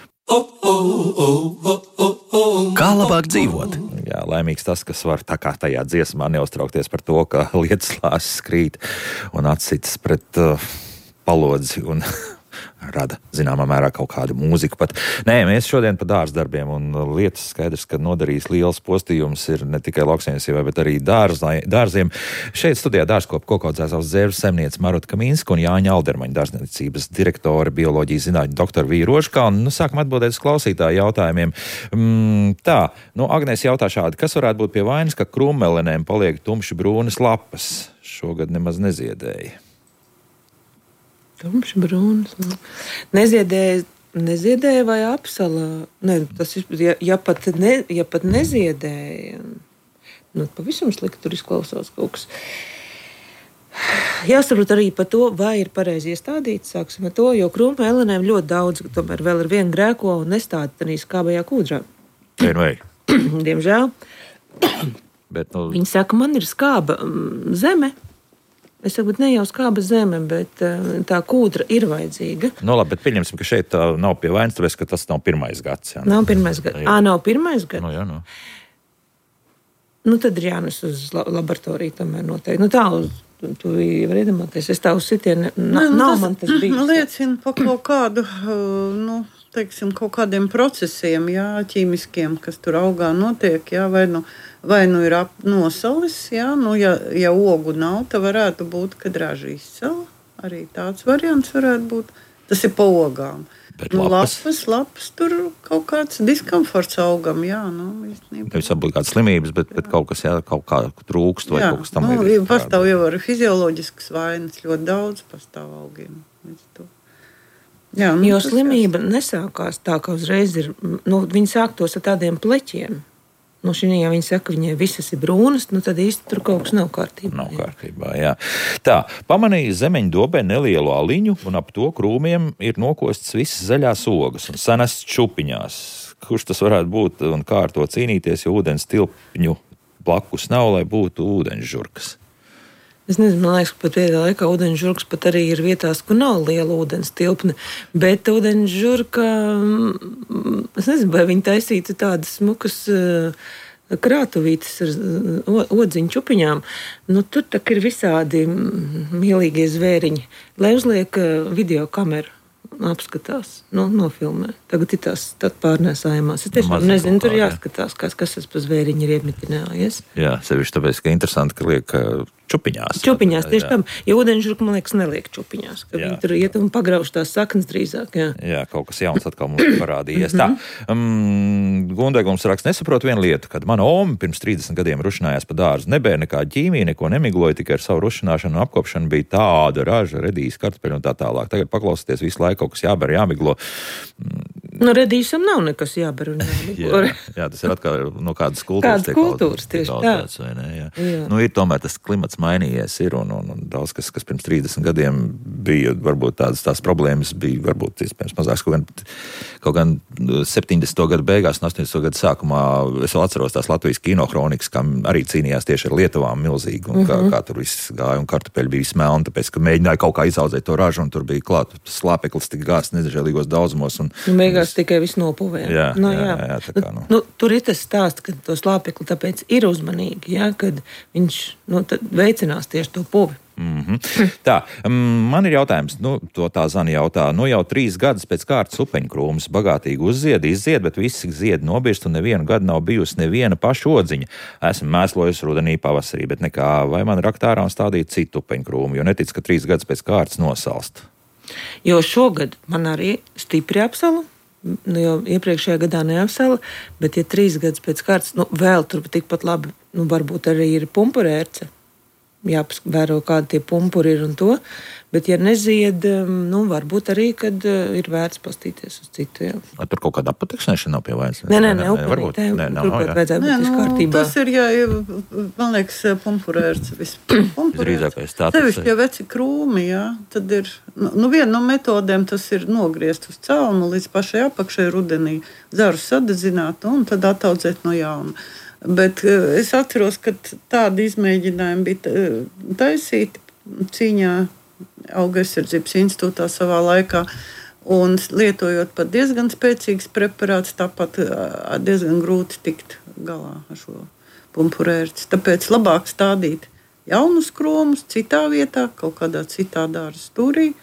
Kā labāk dzīvot? Jā, laimīgs tas, kas var tā kā tajā dziesmā neuztraukties par to, ka lietas lāses krīt un atsits pret uh, palodzi un rada, zināmā mērā, kaut kādu mūziku pat. Nē, mēs šodien pa dārzdarbiem un lietas skaidrs, ka nodarīs liels postījums ir ne tikai lauksaimniecībai, bet arī dārzai, dārziem. Šeit studijā dārzkopa kokaudzēsavas dzērves saimniece Maruta Kamīnska un Jāņa Aldermaņa dārzniecības direktore, bioloģijas zinātņu doktora Vija Rožkalna. Nu, sākam atbildēt uz klausītāju jautājumiem. Mm, tā, nu, Agnēs jautā šādi, kas varētu būt pie vainas, ka krūmmelenēm paliek tumši brūnas lapas? Šogad nemaz neziedēja. Tumši brūns. Nu. Neziedēja, neziedēja vai apsalā? Ne, tas ir, ja, ja, pat ne, ja pat neziedēja, nu, pavisam slikti tur izklausās kaut kas. Jāsaprot arī par to, vai ir pareizi iestādīts, sāksim ar to, jo krūmmelenēm ļoti daudz, tomēr vēl ar vienu grēko un nestāda tādā skābajā kūdrā. Vai, vai. Diemžēl. Bet, nu... Viņi saka, man ir skāba zeme. Es saku, ne jau skāba zeme, bet tā kūdra ir vajadzīga. Nu labi, bet pieņemsim, ka šeit nav pie vainas, tāpēc, ka tas nav pirmais gads. Jā, nav pirmais gads. Ā, nav pirmais gads? Nu, jā, nu. Nu, tad ir jānes uz laboratoriju tomēr noteikti. Nu, tā uz, tu var iedomāties, es tā uz sitienu, na, nu, nav tas, man tas bijis. Liecina par kaut kādu, nu, teiksim, kaut kādiem procesiem, jā, ķīmiskiem, kas tur augā notiek, jā, vai nu, vai nu ir ap, nosalis, jā, nu, ja, ja ogu nav, tad varētu būt, kad raža izsala. Arī tāds variants varētu būt. Tas ir pa ogām. Bet nu, lapas? lapas, lapas, tur kaut kāds diskomforts augam, jā, nu, īstenībā. Nevis obligāti slimības, bet, bet kaut kas, jā, kaut kā trūkst vai jā, kaut kas tam nu, ir. Pastāv jau arī fizioloģiskas vainas, ļoti daudz pastāv augiem. Jā, nu, jo slimība nesākās tā, ka uzreiz ir, nu, viņi sāktos ar tādiem pleķiem. Nu, šī, ja viņi saka, ka viņai visas ir brūnas, nu, tad īsti tur kaut kas nav kārtībā. Nav kārtībā, jā. Tā, pamanīja zemeņu dobē nelielu aliņu, un ap to krūmiem ir nokostas visas zaļās ogas un sanests čupiņās. Kurš tas varētu būt un kā ar to cīnīties, jo ūdens tilpņu blakus nav, lai būtu ūdeņžurkas? Es nezinu, man liekas, ka pat vienā laikā ūdeņžurks pat arī ir vietās, kur nav liela ūdens tilpne, bet ūdeņžurka, es nezinu, vai viņi taisītu tādas smukas krātuvītes ar odziņu čupiņām. Nu, tur tak ir visādi mīlīgie zvēriņi, lai uzliek video kameru. Apskatās, nu, nofilmē. Tagad ir tās pārnēsājumās. Es tiešām nezinu, tur jāskatās, kas, kas tas pa zvēriņi ir iemitinājies. Jā, sevišķi tāpēc, ka interesanti, ka liek čupiņās. Čupiņās, tieši tā. Jo ūdeņžurka, man liekas, neliek čupiņās. Ka viņi tur iet un pagrauž tās saknes drīzāk. Jā, jā kaut kas jauns atkal mums parādījies. Tā, um, Gundegums raksta, nesaprot vienu lietu, kad mana oma pirms trīsdesmit gadiem rušinājās pa dārzu. Nebēja nekā ķīmija, neko nemigloja, tikai ar savu rušināšanu un apkopšanu bija tāda raža, redīs, kartupeļu un tā tālāk. Tagad paklausieties visu laiku, kaut kas jāber, jāmiglo. Nu, redīšam nav nekas jāber un jāmiglo. jā, jā, tas ir atkal no kādas kultūras. Kādas kultūras, tieši tā. Vai ne, jā. Jā. Nu, ir tomēr tas klimats mainījies ir un, un, un daudz, kas, kas pirms trīsdesmit gadiem bija, varbūt tādas tās problēmas bija, varbūt iespējams mazāks, kaut gan, kaut gan septiņdesmito gadu beigās un astoņdesmito gadu sākumā es vēl atceros tās Latvijas kinokronikas, kam arī cīnījās tieši ar Lietuvām milzīgi, un kā, mm -hmm. kā tur viss gāja, un kartupeļi bija smelni, tāpēc, ka mēģināja kaut kā izaudzēt to ražu, un tur bija klāt slāpeklis tik gāsts nezažēlīgos daudzumos. Un, un beigās mēs tikai visu nopuvējam. Jā, nu, jā, jā. jā, tā kā, nu. Nu, tur ir tas stāsts, ka to slāpekli tāpēc ir uzmanīgi, jā, kad viņš nu, veicinās tieši to puvi. Mm-hmm. Tā, man ir jautājums, nu, to tā Zana jautā, nu jau trīs gadus pēc kārtas upeņkrūmus bagātīgi uzzied, izzied, bet visi ziedi nobirst un nevienu gadu nav bijusi neviena paša odziņa. Esmu mēslojusi rudenī pavasarī, bet nekā, vai man rakt ārā un stādīt citu upeņkrūmu, jo netic, ka trīs gadus pēc kārtas nosalst. Jo šogad man arī stipri apsala, nu, jo iepriekšējā gadā neapsala, bet ja trīs gadus pēc kārtas, nu, vēl tur tikpat labi, nu, varbūt arī ir pumpurērce. Jāpavēro, kādi tie pumpuri ir un to, bet, ja nezied, nu, varbūt arī, kad ir vērts pastīties uz citu, jā. Vai tur kaut kāda apateksnēšana nav pie vainas? Nē, nē, nē, varbūt. Nē, nav, jā. Vajadzētu būt viss kārtībā. Tas ir, jā, man liekas, pumpurērts vispār. Drīzākais tā. Tevišķi jau veci krūmi, jā, tad ir, nu, viena no metodēm tas ir nogriezt uz celmu līdz pašai apakšai rudenī, zaru sadedzināt un tad attaudzēt no jauna. Bet es atceros, ka tādi izmēģinājumi bija taisīti cīņā Auga aizsardzības institūtā savā laikā, un lietojot pat diezgan spēcīgs preparāts, tāpat diezgan grūti tikt galā ar šo pumpurērci. Tāpēc labāk stādīt jaunus krūmus citā vietā, kaut kādā citā dārza stūrī,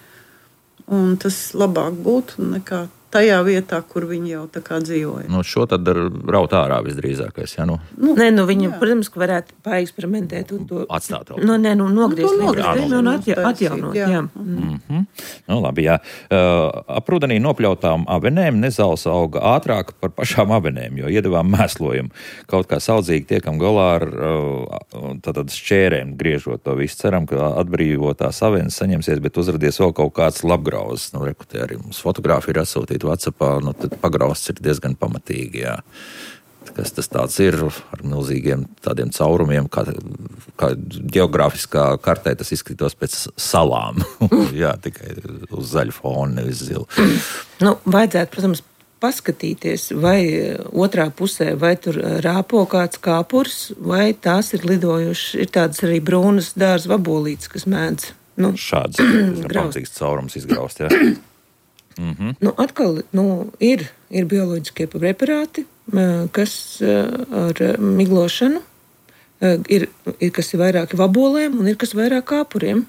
un tas labāk būtu nekā tajā vietā, kur viņi jau tā kā dzīvoja. Nu, šo tad raut ārā visdrīzākais, jā, nu? Nu, nē, nu, viņi, jā. Protams, ka varētu paeksperimentēt un to... Atstāt vēl. Nu, nē, nu, nogriezt nu, nogriezt un atja, atjaunot, jā. jā. Mm-hmm. Nu, labi, jā. Uh, Aprudenī nopļautām avenēm nezāles auga ātrāk par pašām avenēm, jo iedevām mēslojumu. Kaut kā saudzīgi tiekam galā ar uh, tātad šķērēm, griežot to visu. Ceram, ka atbrīvotās avenes saņemsies, bet uzradies vēl kaut kāds labgrauzes. Nu, rekutē arī mums fotogrāfi ir atsūtīti WhatsAppā, nu, tad pagrausts ir diezgan pamatīgi, jā. Kas tas tāds ir ar milzīgiem tādiem caurumiem, kā, kā geogrāfiskā kartē tas izskatītos pēc salām. Jā, tikai uz zaļu fonu, nevis zilu. Nu, vajadzētu, protams, paskatīties, vai otrā pusē, vai tur rāpo kāds kāpurs, vai tās ir lidojušas, ir tādas arī brūnas dārza vabolītes, kas mēdz. Nu, šāds pamatīgs caurums izgraust, jā. Mm-hmm. Nu, atkal nu, ir, ir bioloģiskie preparāti, kas ar miglošanu ir, ir, kas ir vairāk vabolēm un ir kas vairāk kāpuriem.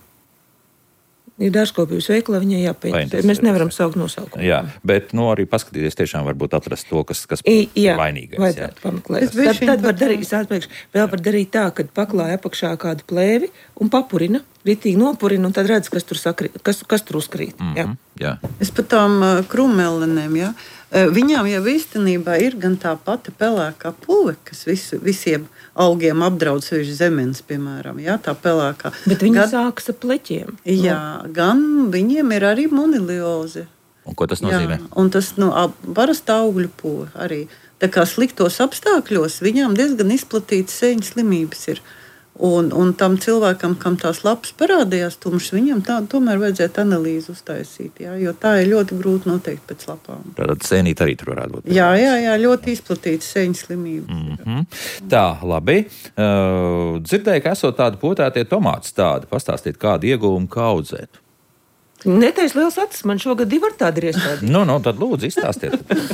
Ir dārzkopības veikla, viņai jāpēc. Mēs nevaram saukt nosaukumu. Jā, bet nu, arī paskatīties tiešām varbūt atrast to, kas, kas I, jā, vainīgais. Vajadzētu pameklēt. Tad, tad var darīt, atpriekš, vēl var darīt tā, kad paklāja apakšā kādu plēvi un papurina, ritīgi nopurina un tad redz, kas tur, sakri, kas, kas tur uzkrīt. Mm-hmm, jā. Jā. Es par tām uh, krūmmelenēm, jā. Uh, viņām jau īstenībā ir gan tā pati pelēkā puve, kas visu, visiem augiem apdraud sevišķi zemenes, piemēram, jā, tā pelēkā. Bet viņi gan, sākas ar pleķiem. Jā, no. Gan viņiem ir arī monilioze. Un ko tas nozīmē? Jā, un tas, nu, parasta augļu puve arī. Tā kā sliktos apstākļos viņām diezgan izplatītas sēņu slimības ir. Un, un tam cilvēkam, kam tās lapas parādījās tumšas, viņam tā, tomēr vajadzētu analīzi uztaisīt, jā, jo tā ir ļoti grūti noteikt pēc lapām. Tātad sēnīt arī tur varētu būt. Jā, jā, jā, ļoti izplatīta sēņu slimība. Mm-hmm. Tā, labi. Uh, dzirdēju, ka esot tādi potētie tomāti tādi. Pastāstīt, kādu iegūmu kā audzēt. Neteiks liels acis, man šogad divi ar tādi ir iestādīt. Nu, nu, tad lūdzu, izstāstiet.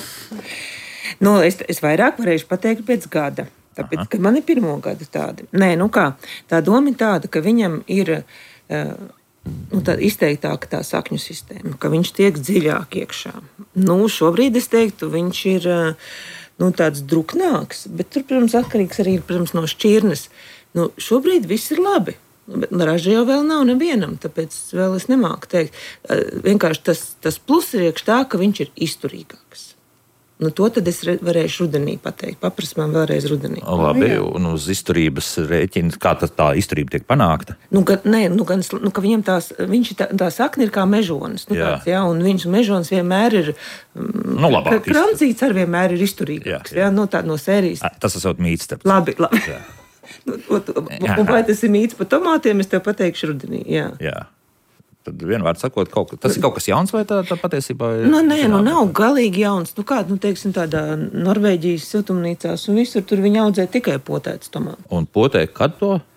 nu, es, es vairāk varēšu pateikt pēc gada. Tāpēc, ka man ir pirmo gadu tādi. Nē, nu kā, tā doma ir tāda, ka viņam ir uh, nu, tā izteiktāka tā sakņu sistēma, ka viņš tiek dziļāk iekšā. Nu, šobrīd es teiktu, viņš ir uh, nu, tāds druknāks, bet tur, protams, atkarīgs arī ir, protams, no šķirnes. Nu, šobrīd viss ir labi. Bet raža jau vēl nav nevienam, tāpēc vēl es nemāku teikt. Uh, vienkārši tas, tas plus ir iekš tā, ka viņš ir izturīgāks. Nu, to tad es varēšu rudenī pateikt. Paprast man vēlreiz rudenī. Labi, un uz izturības rēķina, kā tā, tā izturība tiek panākta? Nu, gan, nē, nu, gan, nu, ka viņam tās, viņš tā, tā sakne ir kā mežonis. Nu, jā. Tāds, jā, un viņš mežonis vienmēr ir, nu, labāk. Krancīts arī vienmēr ir izturīgāks. Jā, jā. Jā, no tā, no sērijas. A, tas esot mīts. Starp. Labi, labi. nu, un, un vai tas ir mīts par tomātiem, es tev pateikšu rudenī. Jā. Jā. Tad vienmēr sakot, kaut, tas ir kaut kas jauns vai tā, tā patiesībā ir? Nu, nē, nu nav galīgi jauns. Nu, kā, nu, teiksim, tādā Norvēģijas siltumnīcās un visur tur viņi audzē tikai potētas tomātus. Un potē kad to?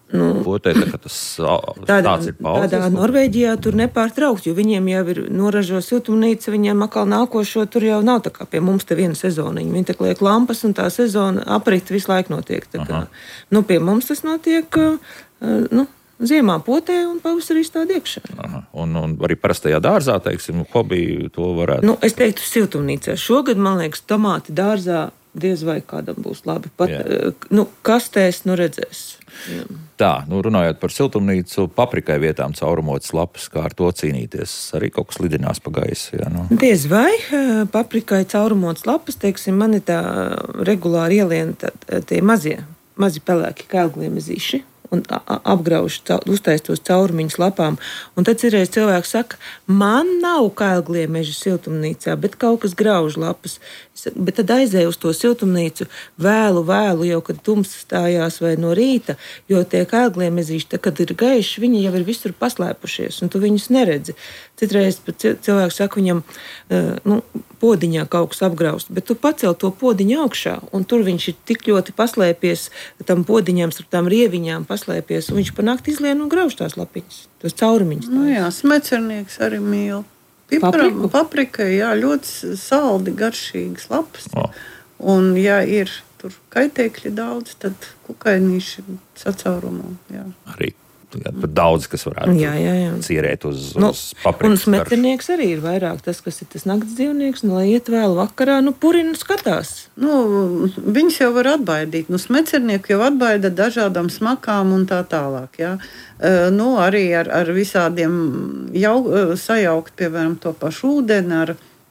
Nu, potē, tā, tas tādā, tāds ir paudzes. Tādā Norvēģijā tur nepārtraukt, jo viņiem jau ir noražo siltumnīca, viņiem atkal nākošo tur jau nav tā kā pie mums te viena sezoniņa. Viņi tā liek lampas un tā sezona aprit visu laiku notiek. Tā kā, nu, pie mums tas notiek, nu, ziemā potē un pavasarī stād iekšā. Aha. Un, un arī parastajā dārzā, teiksim, hobiju to varētu. Nu, es teiktu siltumnīcā. Šogad, man liekas, tomāti dārzā diez vai kādam būs labi. Pat, Jā. nu, kastēs, nu redzēs. Jā. Tā, nu runājot par siltumnīcu, paprikai vietām caurumotas lapas, kā ar to cīnīties. Arī kaut kas lidinās pa gaisu. Jā, nu. Diez vai paprikai caurumotas lapas, teiksim, man ir tā regulāri ielien tā, tie mazie, mazi pelēki kēlgliemezīši. Un apgrauž, uztais tos caurumiņus lapām. Un tad citreiz cilvēks saka, man nav kēlgliemeži siltumnīcā, bet kaut kas grauž lapas. Bet tad aizēju uz to siltumnīcu vēlu, vēlu, jau kad tumsa stājās vai no rīta, jo tie kēlgliemezīši, kad ir gaiši, viņi jau ir visur paslēpušies, un tu viņus neredzi. Citreiz cilvēks saka viņam, nu, podiņā kaut kas apgraust, bet tu pacel to podiņu augšā, un tur viņš ir tik ļoti paslēpies, tam podiņām, starp tām rieviņām paslēpies, un viņš pa nakti izlien un grauž tās lapiņas, tos caurumiņus. Nu jā, smecernieks arī mīl. Piparam, paprikai, jā, ļoti saldi, garšīgas lapas. O. Un, ja ir tur kaitēkļi daudz, tad kukainīši sacaurumu. Jā. Arī jā, daudz, kas varētu jā, jā, jā. cierēt uz, nu, uz paprikas. Un smecernieks arī ir vairāk tas, kas ir tas nakts dzīvnieks, un lai iet vēl vakarā, nu purina skatās. Nu, viņus jau var atbaidīt. Nu, smecernieki jau atbaida dažādām smakām un tā tālāk, jā. Uh, nu, arī ar, ar visādiem jau, uh, sajaukt, piemēram, to pašu ūdeni, ar,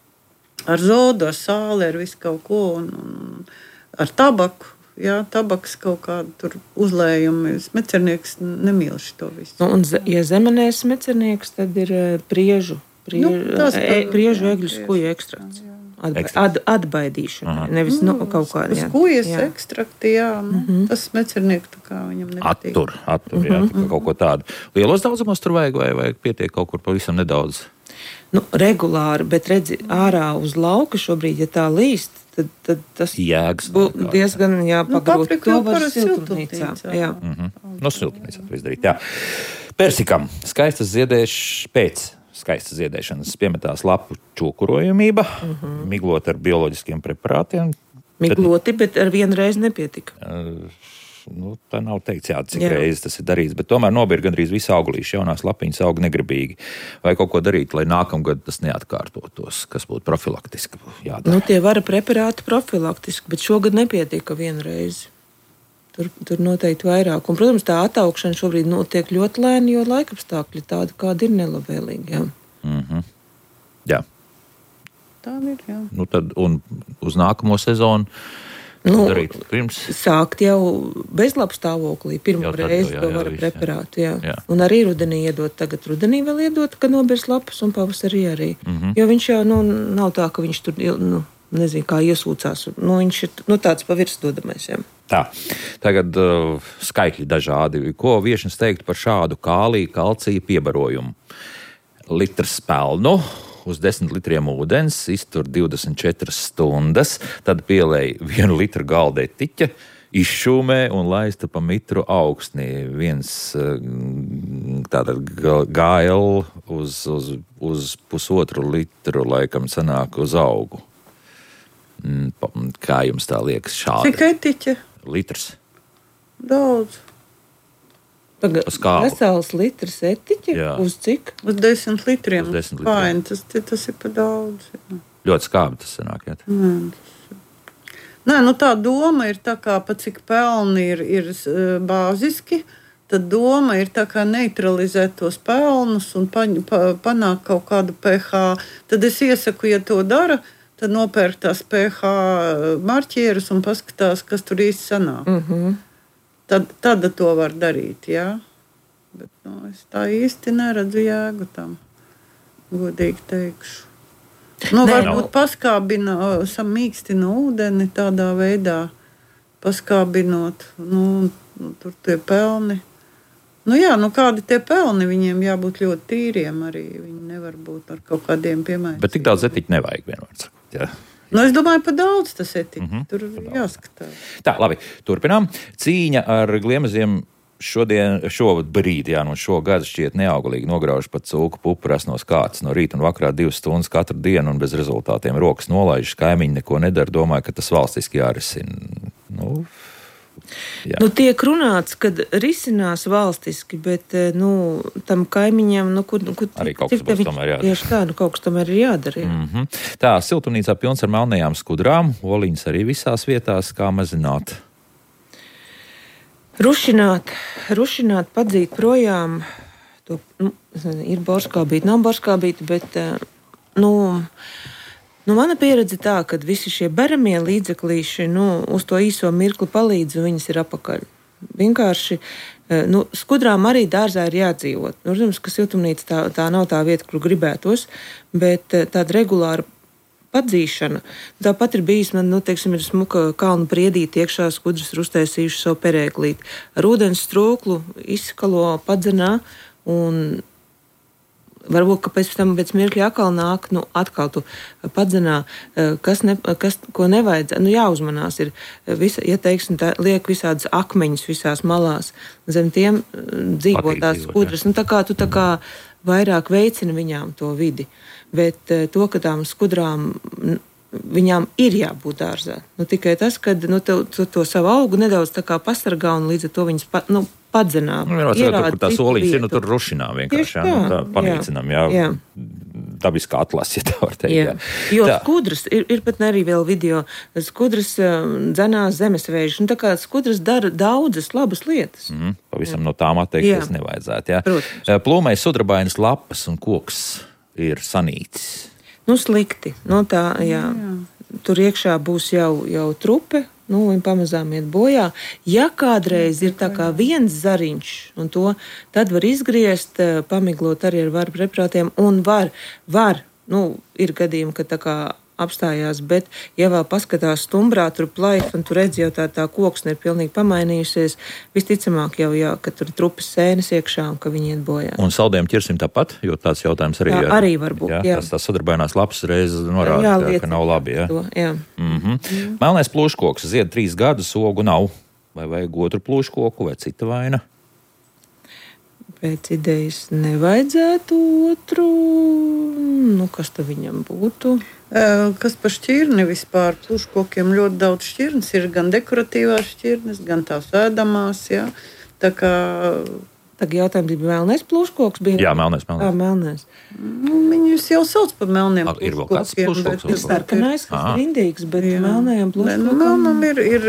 ar zodu, ar sāli, ar visu kaut ko, un, un ar tabaku, jā, tabaks kaut kādu tur uzlējumi. Smecernieks nemīl šito visu. Nu, un, ja zemenēs smecernieks, tad ir priežu, priežu, nu, tas, e, priežu egļu skuju ekstrakts. Atba, ad, atbaidīšana, Aha. nevis nu, kaut kāda. Skujas ekstrakti, jā. Mm-hmm. Tas smecernieks tā kā viņam nepatīk. Attur, attur, jā, mm-hmm. kaut ko tādu. Lielos daudzumos tur vajag vai vajag pietiek kaut kur pavisam nedaudz? Nu, regulāri, bet redzi, ārā uz lauka šobrīd, ja tā līst, tad, tad tas Jēgas, būtu diezgan jāpagrūt. Nu, to var siltumnīcā. Jā. Mm-hmm. No siltumnīcā to izdarīt, jā. Persikam, skaistas ziedēšas pēc. Skaista ziedēšanas piemetās lapu čūkurojamība, mm-hmm. miglot ar bioloģiskiem preparātiem. Migloti, bet, bet ar vienu reizi nepietika. Uh, nu, tā nav teikts, jā, cik jā. reizes tas ir darīts, bet tomēr nobir gandrīz visi augulīši, jaunās lapiņas aug negribīgi. Vai kaut ko darīt, lai nākamgad tas neatkārtotos, kas būtu profilaktiski jādara? Nu, tie vara preparāti profilaktiski, bet šogad nepietika vienu reizi. Tur, tur noteikti vairāk. Un, protams, tā attaugšana šobrīd notiek ļoti lēni, jo laikapstākļi tādi, kādi ir nelabvēlīgi. Jā. Mm-hmm. Jā. Tā ir, jā. Nu, tad, un uz nākamo sezonu nu, darīt pirms? Sākt jau bezlabu stāvoklī, pirmo reizi to vara preparātu. Jā. Jā. Un arī rudenī iedot, tagad rudenī vēl iedot, kad nobirs lapas un pavasarī arī. Mm-hmm. Jo viņš jau nu, nav tā, ka viņš tur, nu, nezinu, kā iesūcās. Nu, viņš ir nu, tāds pa virs dodamais, jā. Tā, tagad uh, skaitļi dažādi. Ko viešņas teikt par šādu kālija, kalcija piebarojumu? Litrs pelnu uz desmit litriem ūdens, iztur divdesmit četras stundas, tad pielej vienu litru galda etiķa, izšūmē un laista pa mitru augstnī. Viens uh, tātad G L uz, uz, uz pusotru litru laikam sanāk uz augu. Kā jums tā liekas šādi? Cik etiķa? Litrs. Daudz. Vesels litrs etiķa? Jā. Uz cik? Uz desmit litriem. Uz desmit litriem. Paini, tas, tas ir pa daudz. Jā. Ļoti skābi tas sanāk, jā. Nē, Nē, nu tā doma ir tā kā, pa cik pelni ir, ir bāziski, tad doma ir tā kā neutralizēt tos pelnus un pa, pa, panākt kaut kādu pH. Tad es iesaku, ja to dara, tad nopērk tās pH marķierus un paskatās, kas tur īsti sanāk. Mm-hmm. Tad, tad to var darīt, jā. Bet nu, es tā īsti neredzu jēgu tam, godīgi teikšu. Nu, Nē, varbūt no. paskābina, samīkstina ūdeni tādā veidā, paskābinot, nu, nu tur tie pelni. Nu jā, nu kādi tie pelni, viņiem jābūt ļoti tīriem arī, viņi nevar būt ar kaut kādiem piemēriem. Bet tik daudz etiķi nevajag vienmēr sakot, jā. Nu, es domāju, pa daudz tas etiķi, mm-hmm. tur daudz. jāskatās. Tā, labi, turpinām. Cīņa ar gliemeziem šodien, šovad brīdi, jā, no šo gadu šķiet neauglīgi nograuž pat cūku pupu rasnos kāds no rīta un vakarā divas stundas katru dienu un bez rezultātiem rokas nolaižas, kaimiņi neko nedara, domāju, ka tas valstiski jārisina. Nu, jā. Nu, tiek runāts, kad risinās valstiski, bet, nu, tam kaimiņam, nu, kur, kur arī kaut kas būs tomēr jādara. Tieši tā, nu, kaut kas tomēr ir jādara. Jā. Mm-hmm. Tā, siltumnīcā pilns ar melnajām skudrām, oliņas arī visās vietās, kā mazināt? Rušināt, rušināt, padzīt projām, to, nu, ir borskābīti, nav borskābīti, bet, nu, Nu, mana pieredze tā, ka visi šie beramie līdzeklīši nu, uz to īso mirkli palīdz un viņas ir apakaļ. Vienkārši nu, skudrām arī dārzā ir jādzīvot. Nu, protams, ka siltumnīca tā, tā nav tā vieta, kur gribētos, bet tāda regulāra padzīšana. Tāpat ir bijis, man, nu, teiksim, ir smuka kalnu priedīti iekšā skudras ir uztaisījuši savu perēklīti. Ar ūdens strūklu izskalo padzenā un varbūt, ka pēc tam pēc mirkļa atkal nāk, nu, atkal tu padzenā, kas, ne, kas ko nevajadz, nu, jāuzmanās ir, visa, ja teiksim, tā, liek visādas akmeņus visās malās, zem tiem dzīvo tās skudras, nu, tā kā tu tā kā vairāk veicina viņām to vidi, bet to, ka tām skudrām viņām ir jābūt dārzā. Nu, tikai tas, ka nu, tu, tu to savu augu nedaudz tā kā pasargā un līdz ar to viņas pa, nu, padzenā. Nu, jā, tur, kur tās olītes ir, nu, tur rušinām vienkārši, jā, tā, nu, tā panīcinām, jā, jā. Dabiskā atlas, ja tā var teikt. Jā. Jā. Jo tā. skudras, ir, ir pat arī vēl video, skudras dzenās zemesvēžas, un tā kā skudras dara daudzas labas lietas. Mm, pavisam jā. No tām atteikties nevajadzētu, jā. Protams. Plūmei sudrabainas lapas un koks ir sanīcis. Nu, slikti. Nu, tā, jā. Jā. Tur iekšā būs jau, jau trupe, nu, un pamazām iet bojā. Ja kādreiz ir tā kā viens zariņš, un to tad var izgriezt, pamiglot arī ar varu preparātiem, un var, var, nu, ir gadījumi, ka tā kā apstājās, bet, ja vēl paskatās stumbrā, tur plaif, un tur redz jau tā, tā koksne ir pilnīgi pamainījusies, visticamāk jau, jā, ka tur trupas sēnes iekšā, un ka viņi iet bojā. Un saldiem ķersim tāpat, jo tāds jautājums arī ir. Jā, arī var būt, jā. jā. Tas tās sadarbainās lapas reiz norāda, jā, jā, ka nav labi, jā. To, jā. Mm-hmm. Mm. Melnais plūškoks zied trīs gadus, ogu nav. Vai vajag otru plūškoku vai cita vaina? Pēc idejas nevajadzētu otru, nu, kas tad viņam būtu? Kas par šķirni vispār? Plūškokiem ļoti daudz šķirnes ir, gan dekoratīvās šķirnes, gan tās ēdamās, jā. Tā kā... Tagad jautājums bija melnais plūškoks? Bija? Jā, melnais, melnais. Jā, melnais. Nu, viņus jau sauc par melniem plūškokiem. Ir vēl kāds plūškoks? Ir sarkanais, kas ir indīgs, bet jā. Melnajam plūškokam... Nu, melnam ir... ir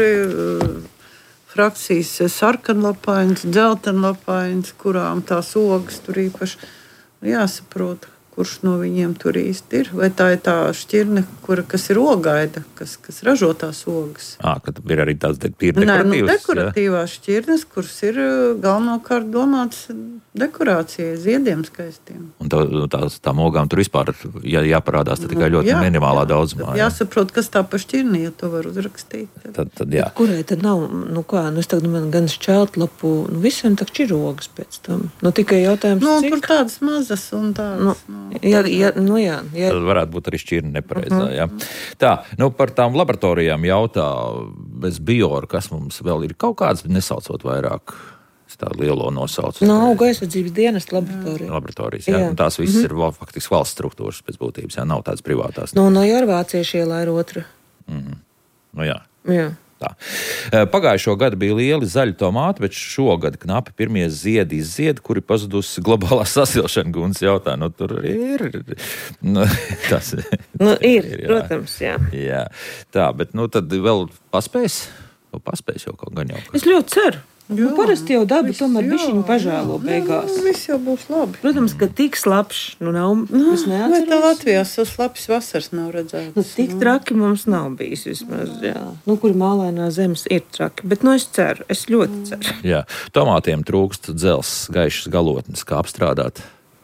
frakcijas sarkanlapains, dzeltenlapains, kurām tās ogas tur īpaši jāsaprot, kurš no viņiem tur īsti ir. Vai tā ir tā šķirne, kura, kas ir ogaida, kas, kas ražo tās ogas? Ā, kad ir arī tāds de, dekoratīvs. Nē, nu, dekoratīvās šķirnes, kuras ir galvenokārt domāts dekorācijai, ziediem skaistiem. Un tā, tās, tām ogām tur vispār jā, jāparādās tā tikai ļoti jā, minimālā jā, daudzumā. Jā. Jāsaprot, kas tā pa šķirni, ja to var uzrakstīt. Tad, tad, tad jā. Kurai tad nav, nu kā, nu es tagad man gan šķeltlapu, nu visam tak ir ogas pēc tam. Nu tikai jautājums, nu, cik? Nu, tur tādas mazas un tādas. Nu, nu, jā, jā, nu jā. jā. Tad varētu būt arī šķirne nepareizā, uh-huh. jā. Tā, nu par tām laboratorijām jautā bez Biora, kas mums vēl ir kaut kāds, nesaucot vairāk. Tā lielo nosaucu. No auga aizsardzības dienas laboratorija. Laboratorijas, jā. jā. Un tās visas mm-hmm. ir faktiski valsts struktūras pēc būtības, jā, nav tādas privātās. No, no Jorvācieši ielā ir otra. Mm-hmm. Nu jā. Jā. Tā. Pagājušo gadu bija lieli zaļi tomāti, bet šogad knapi pirmie ziedi izzied, kuri pazudusi globālā sasilšana, Guns jautā. Nu, tur ir. Nu, tas nu, ir, ir jā. Protams, jā. jā. Tā, bet nu tad vēl paspēs? Vēl paspēs jau kaut gan jau. Es ļoti ceru. Nu, parasti jau daba tomēr bišķiņu pažēlo beigās. Jā, viss jau būs labi. Protams, ka tik slapš, nu nav, nu, es neatceros. Vai tā Latvijā savs slapjas vasaras nav redzēts? Nu, tik nu. Traki mums nav bijis vismaz, jā. Nu, kur mālainā zemes ir traki, bet nu es ceru, es ļoti ceru. Jā, tomātiem trūkst dzels, gaišas galotnes, kā apstrādāt?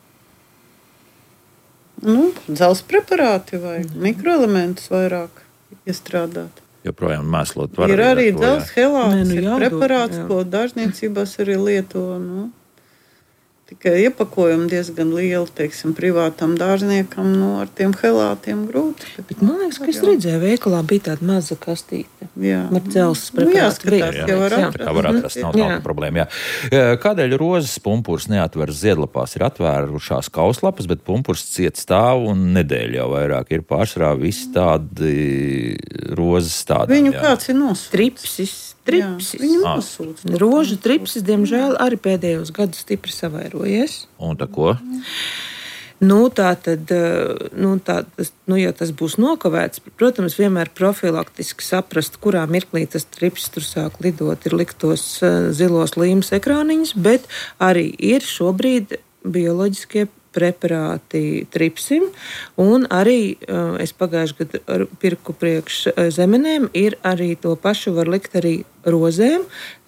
Nu, dzels preparāti vai mikroelementus vairāk iestrādāt. Joprojām mēslot var. Ir arī dzels helāns, nu, ir jādod, preparāts, jā. ko dažniecībās arī lieto. Nu, tikai iepakojumi diezgan lieli, teiksim, privātam dārzniekam, no ar tiem helātiem grūti. Bet man liekas, ka es redzēju, veikalā bija tāda maza kastīte. Jā. Ar dzelzs Nu, jāskatās, Jā, jau var jā. atrast. Tā var atrast, nav tāda problēma. Jā. Kādēļ rozes pumpurs neatver ziedlapās? Ir atvērušās kauslapas, bet pumpurs ciet stāv un nedēļa jau vairāk ir pārsvarā visi tādi rozes tādi. Viņu jā. Kāds ir nosūcis? Tripsis. Tripsis. Jā, viņu nosūcis. Rožu tripsis, diemžēl, arī pēdējos gadus stipri savairojies. Un tā ko? Nu, tā tad, nu, tā, tas, nu, ja tas būs nokavēts, protams, vienmēr profilaktiski saprast, kurā mirklī tas tripsis tur sāk lidot, ir liktos zilos līmes ekrāniņus, bet arī ir šobrīd bioloģiskie preparāti tripsim, un arī es pagājuši gadu pirku priekš zemenēm, ir arī to pašu var likt arī rozēm,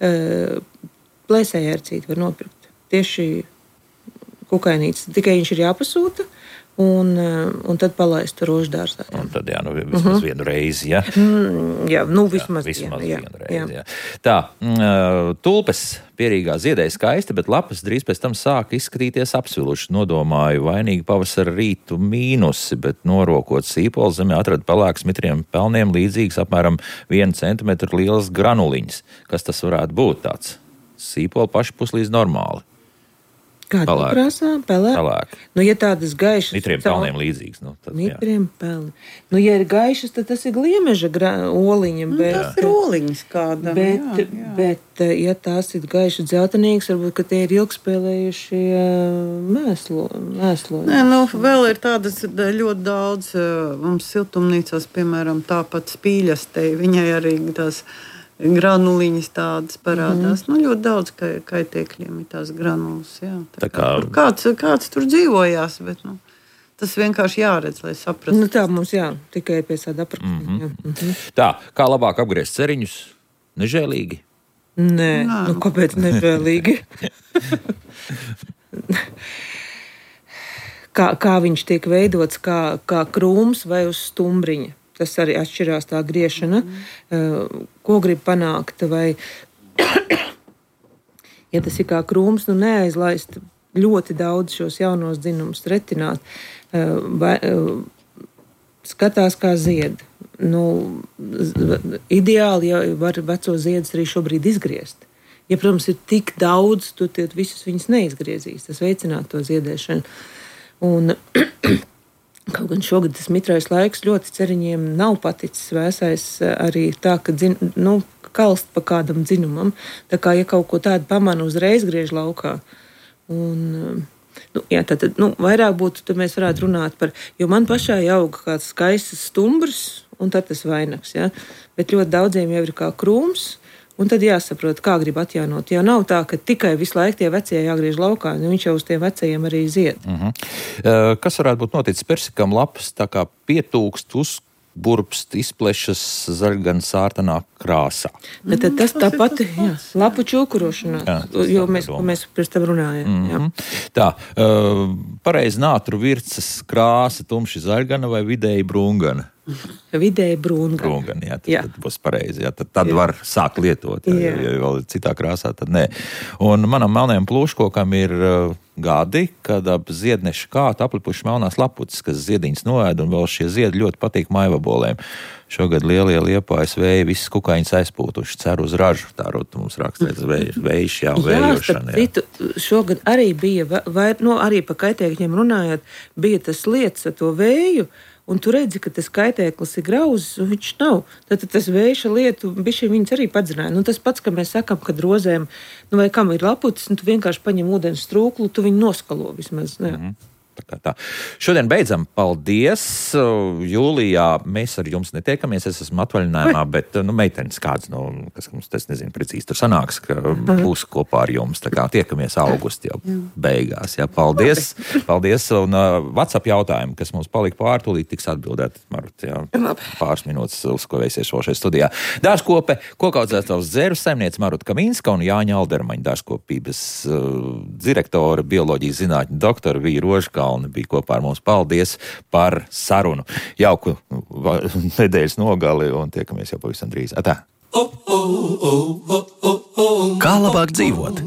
plēsēja ērcīti var nopirkt. Tieši kukainītes, tikai viņš ir jāpasūta, un, un tad palaist rožu dārzā. Un tad, jā, nu, vismaz uh-huh. vienu reizi, jā? Mm, jā, nu, vismaz, jā, vismaz jā, vienu reizi, jā. jā. Tā, tulpes pierīgā ziedēja skaisti, bet lapas drīz pēc tam sāka izskatīties apsviluši. Nodomāju vainīgi pavasara rītu mīnusi, bet norokot sīpolu zemē atrada pelēks mitriem pelniem līdzīgs apmēram vienu centimetru lielas granuliņas. Kas tas varētu būt tāds? Sīpoli paši puslīdz normāli. Kāda krāsā? Pelēk. Pelēk. Nu, ja tādas gaišas... Mitriem pelniem līdzīgs. Nu, tad, mitriem pelni. Nu, ja ir gaišas, tad tas ir gliemeža gra... oliņa. Nu, bet, tas ir oliņas kādam. Bet, jā, jā. bet, ja tās ir gaišas dzeltenīgas, varbūt, ka tie ir ilgspēlējuši mēslo, mēslo. Nē, nu, vēl ir tādas ļoti daudz. Mums siltumnīcās, piemēram, tāpat spīļastei, viņai arī tās granuliņas tādas parādās. Mm. Nu, ļoti daudz kaitēkļiem ir tās granulas. Jā. Tā tā kā... kā kāds, kāds tur dzīvojās, bet nu, tas vienkārši jāredz, lai saprastu. Nu, tā mums jā, tikai pie tāda aprakstīja. Mm-hmm. Mm-hmm. Tā, kā labāk apgriezt ceriņus? Nežēlīgi? Nē, Nā. Nu kāpēc nežēlīgi? kā, kā viņš tiek veidots, kā, kā krūms vai uz stumbriņa. Tas arī atšķirās tā griešana, mm. ko grib panākt, vai, ja tas ir kā krūms, nu neaizlaist ļoti daudz šos jaunos dzinumus retināt, vai, skatās kā zied. Nu, ideāli, ja var veco ziedus arī šobrīd izgriezt. Ja, protams, ir tik daudz, tu visus viņus neizgriezīs, tas veicināt to ziedēšanu. Un... Kaut gan šogad tas mitrais laiks ļoti ceriņiem nav paticis vēsais arī tā, ka dzin, nu, kalst pa kādam dzinumam. Tā kā, ja kaut ko tādu pamana, uzreiz griež laukā. Un, nu, jā, tad, nu, vairāk būtu, tad mēs varētu runāt par, jo man pašai auga kāds skaists stumbrs, un tad tas vainags, jā. Bet ļoti daudziem jau ir kā krūms, un tad jāsaprot, kā grib atjaunot. Jau nav tā, ka tikai visu laiku tie vecie jāgriež laukā, nu viņš jau uz tiem vecajiem arī zied. Uh-huh. Uh, kas varētu būt noticis persikam lapas, tā kā pietūkst, uzburpst, izplešas zaļgan sārtanā krāsā? Ne, tad tas tā pati, jā, lapu čūkurošanā, jā, jo mēs, mēs pirms tam runājam. Mm-hmm. Tā, uh, pareizi nātru virces krāsa, tumši zaļgana vai vidēji brūngana? Vidēji brūngana. Brūngana, jā, tad, jā. Tad būs pareizi, jā, tad, tad jā. Var sākt lietot, jā, ja, ja vēl ir citā krāsā, tad nē. Un manam melnajam plūškokam ir uh, gadi, kad ap ziedneša kātu aplipuši melnās lapucis, kas ziediņas noēd, un vēl šie ziedi ļoti patīk maivabolēm. Šogad lielie Liepājas vēji visas kukaiņas aizpūtuši, ceru uz ražu. Tā rota mums rakstīts vējš, vējš, jā, vējošana. Jā, citu, šogad arī bija, vai, no, arī pa kaitēkļiem runājot, bija tas lietas ar to vēju, un tu redzi, ka tas kaitēklis ir grauzes, un viņš nav. Tad tas vēja lietu, bišķi viņas arī padzināja. Nu, tas pats, ka mēs sakam, kad rozēm, nu vai kam ir laputis, un tu vienkārši paņem ūdens strūklu, tu viņu noskalo vismaz. Mm-hmm. Tā kā tā. Šodien beidzam. Paldies. Jūlijā mēs ar jums netiekamies. Es esmu atvaļinājumā, bet nu, meitenes kāds, nu, kas mums, es nezinu precīzi, tur sanāks, ka būs kopā ar jums. Tā kā tiekamies augusti jau beigās. Jā, paldies. Paldies. Un uh, WhatsApp jautājumi, kas mums palika pār, tūlīt tiks atbildēt. Marut, jā, pāris minūtes uzkovēsies vēl šeit studijā. Dārzkope, kokaudzētavas dzēru saimniece Maruta Kamīnska un Jāņa Aldermaņa dārzkopības uh, direktora, bioloģijas zinātņu doktora Vija Rožkalna bija kopā ar mums. Paldies par sarunu. Jauku nedēļas nogali un tiekamies jau pavisam drīz. Atā! Kā labāk dzīvot?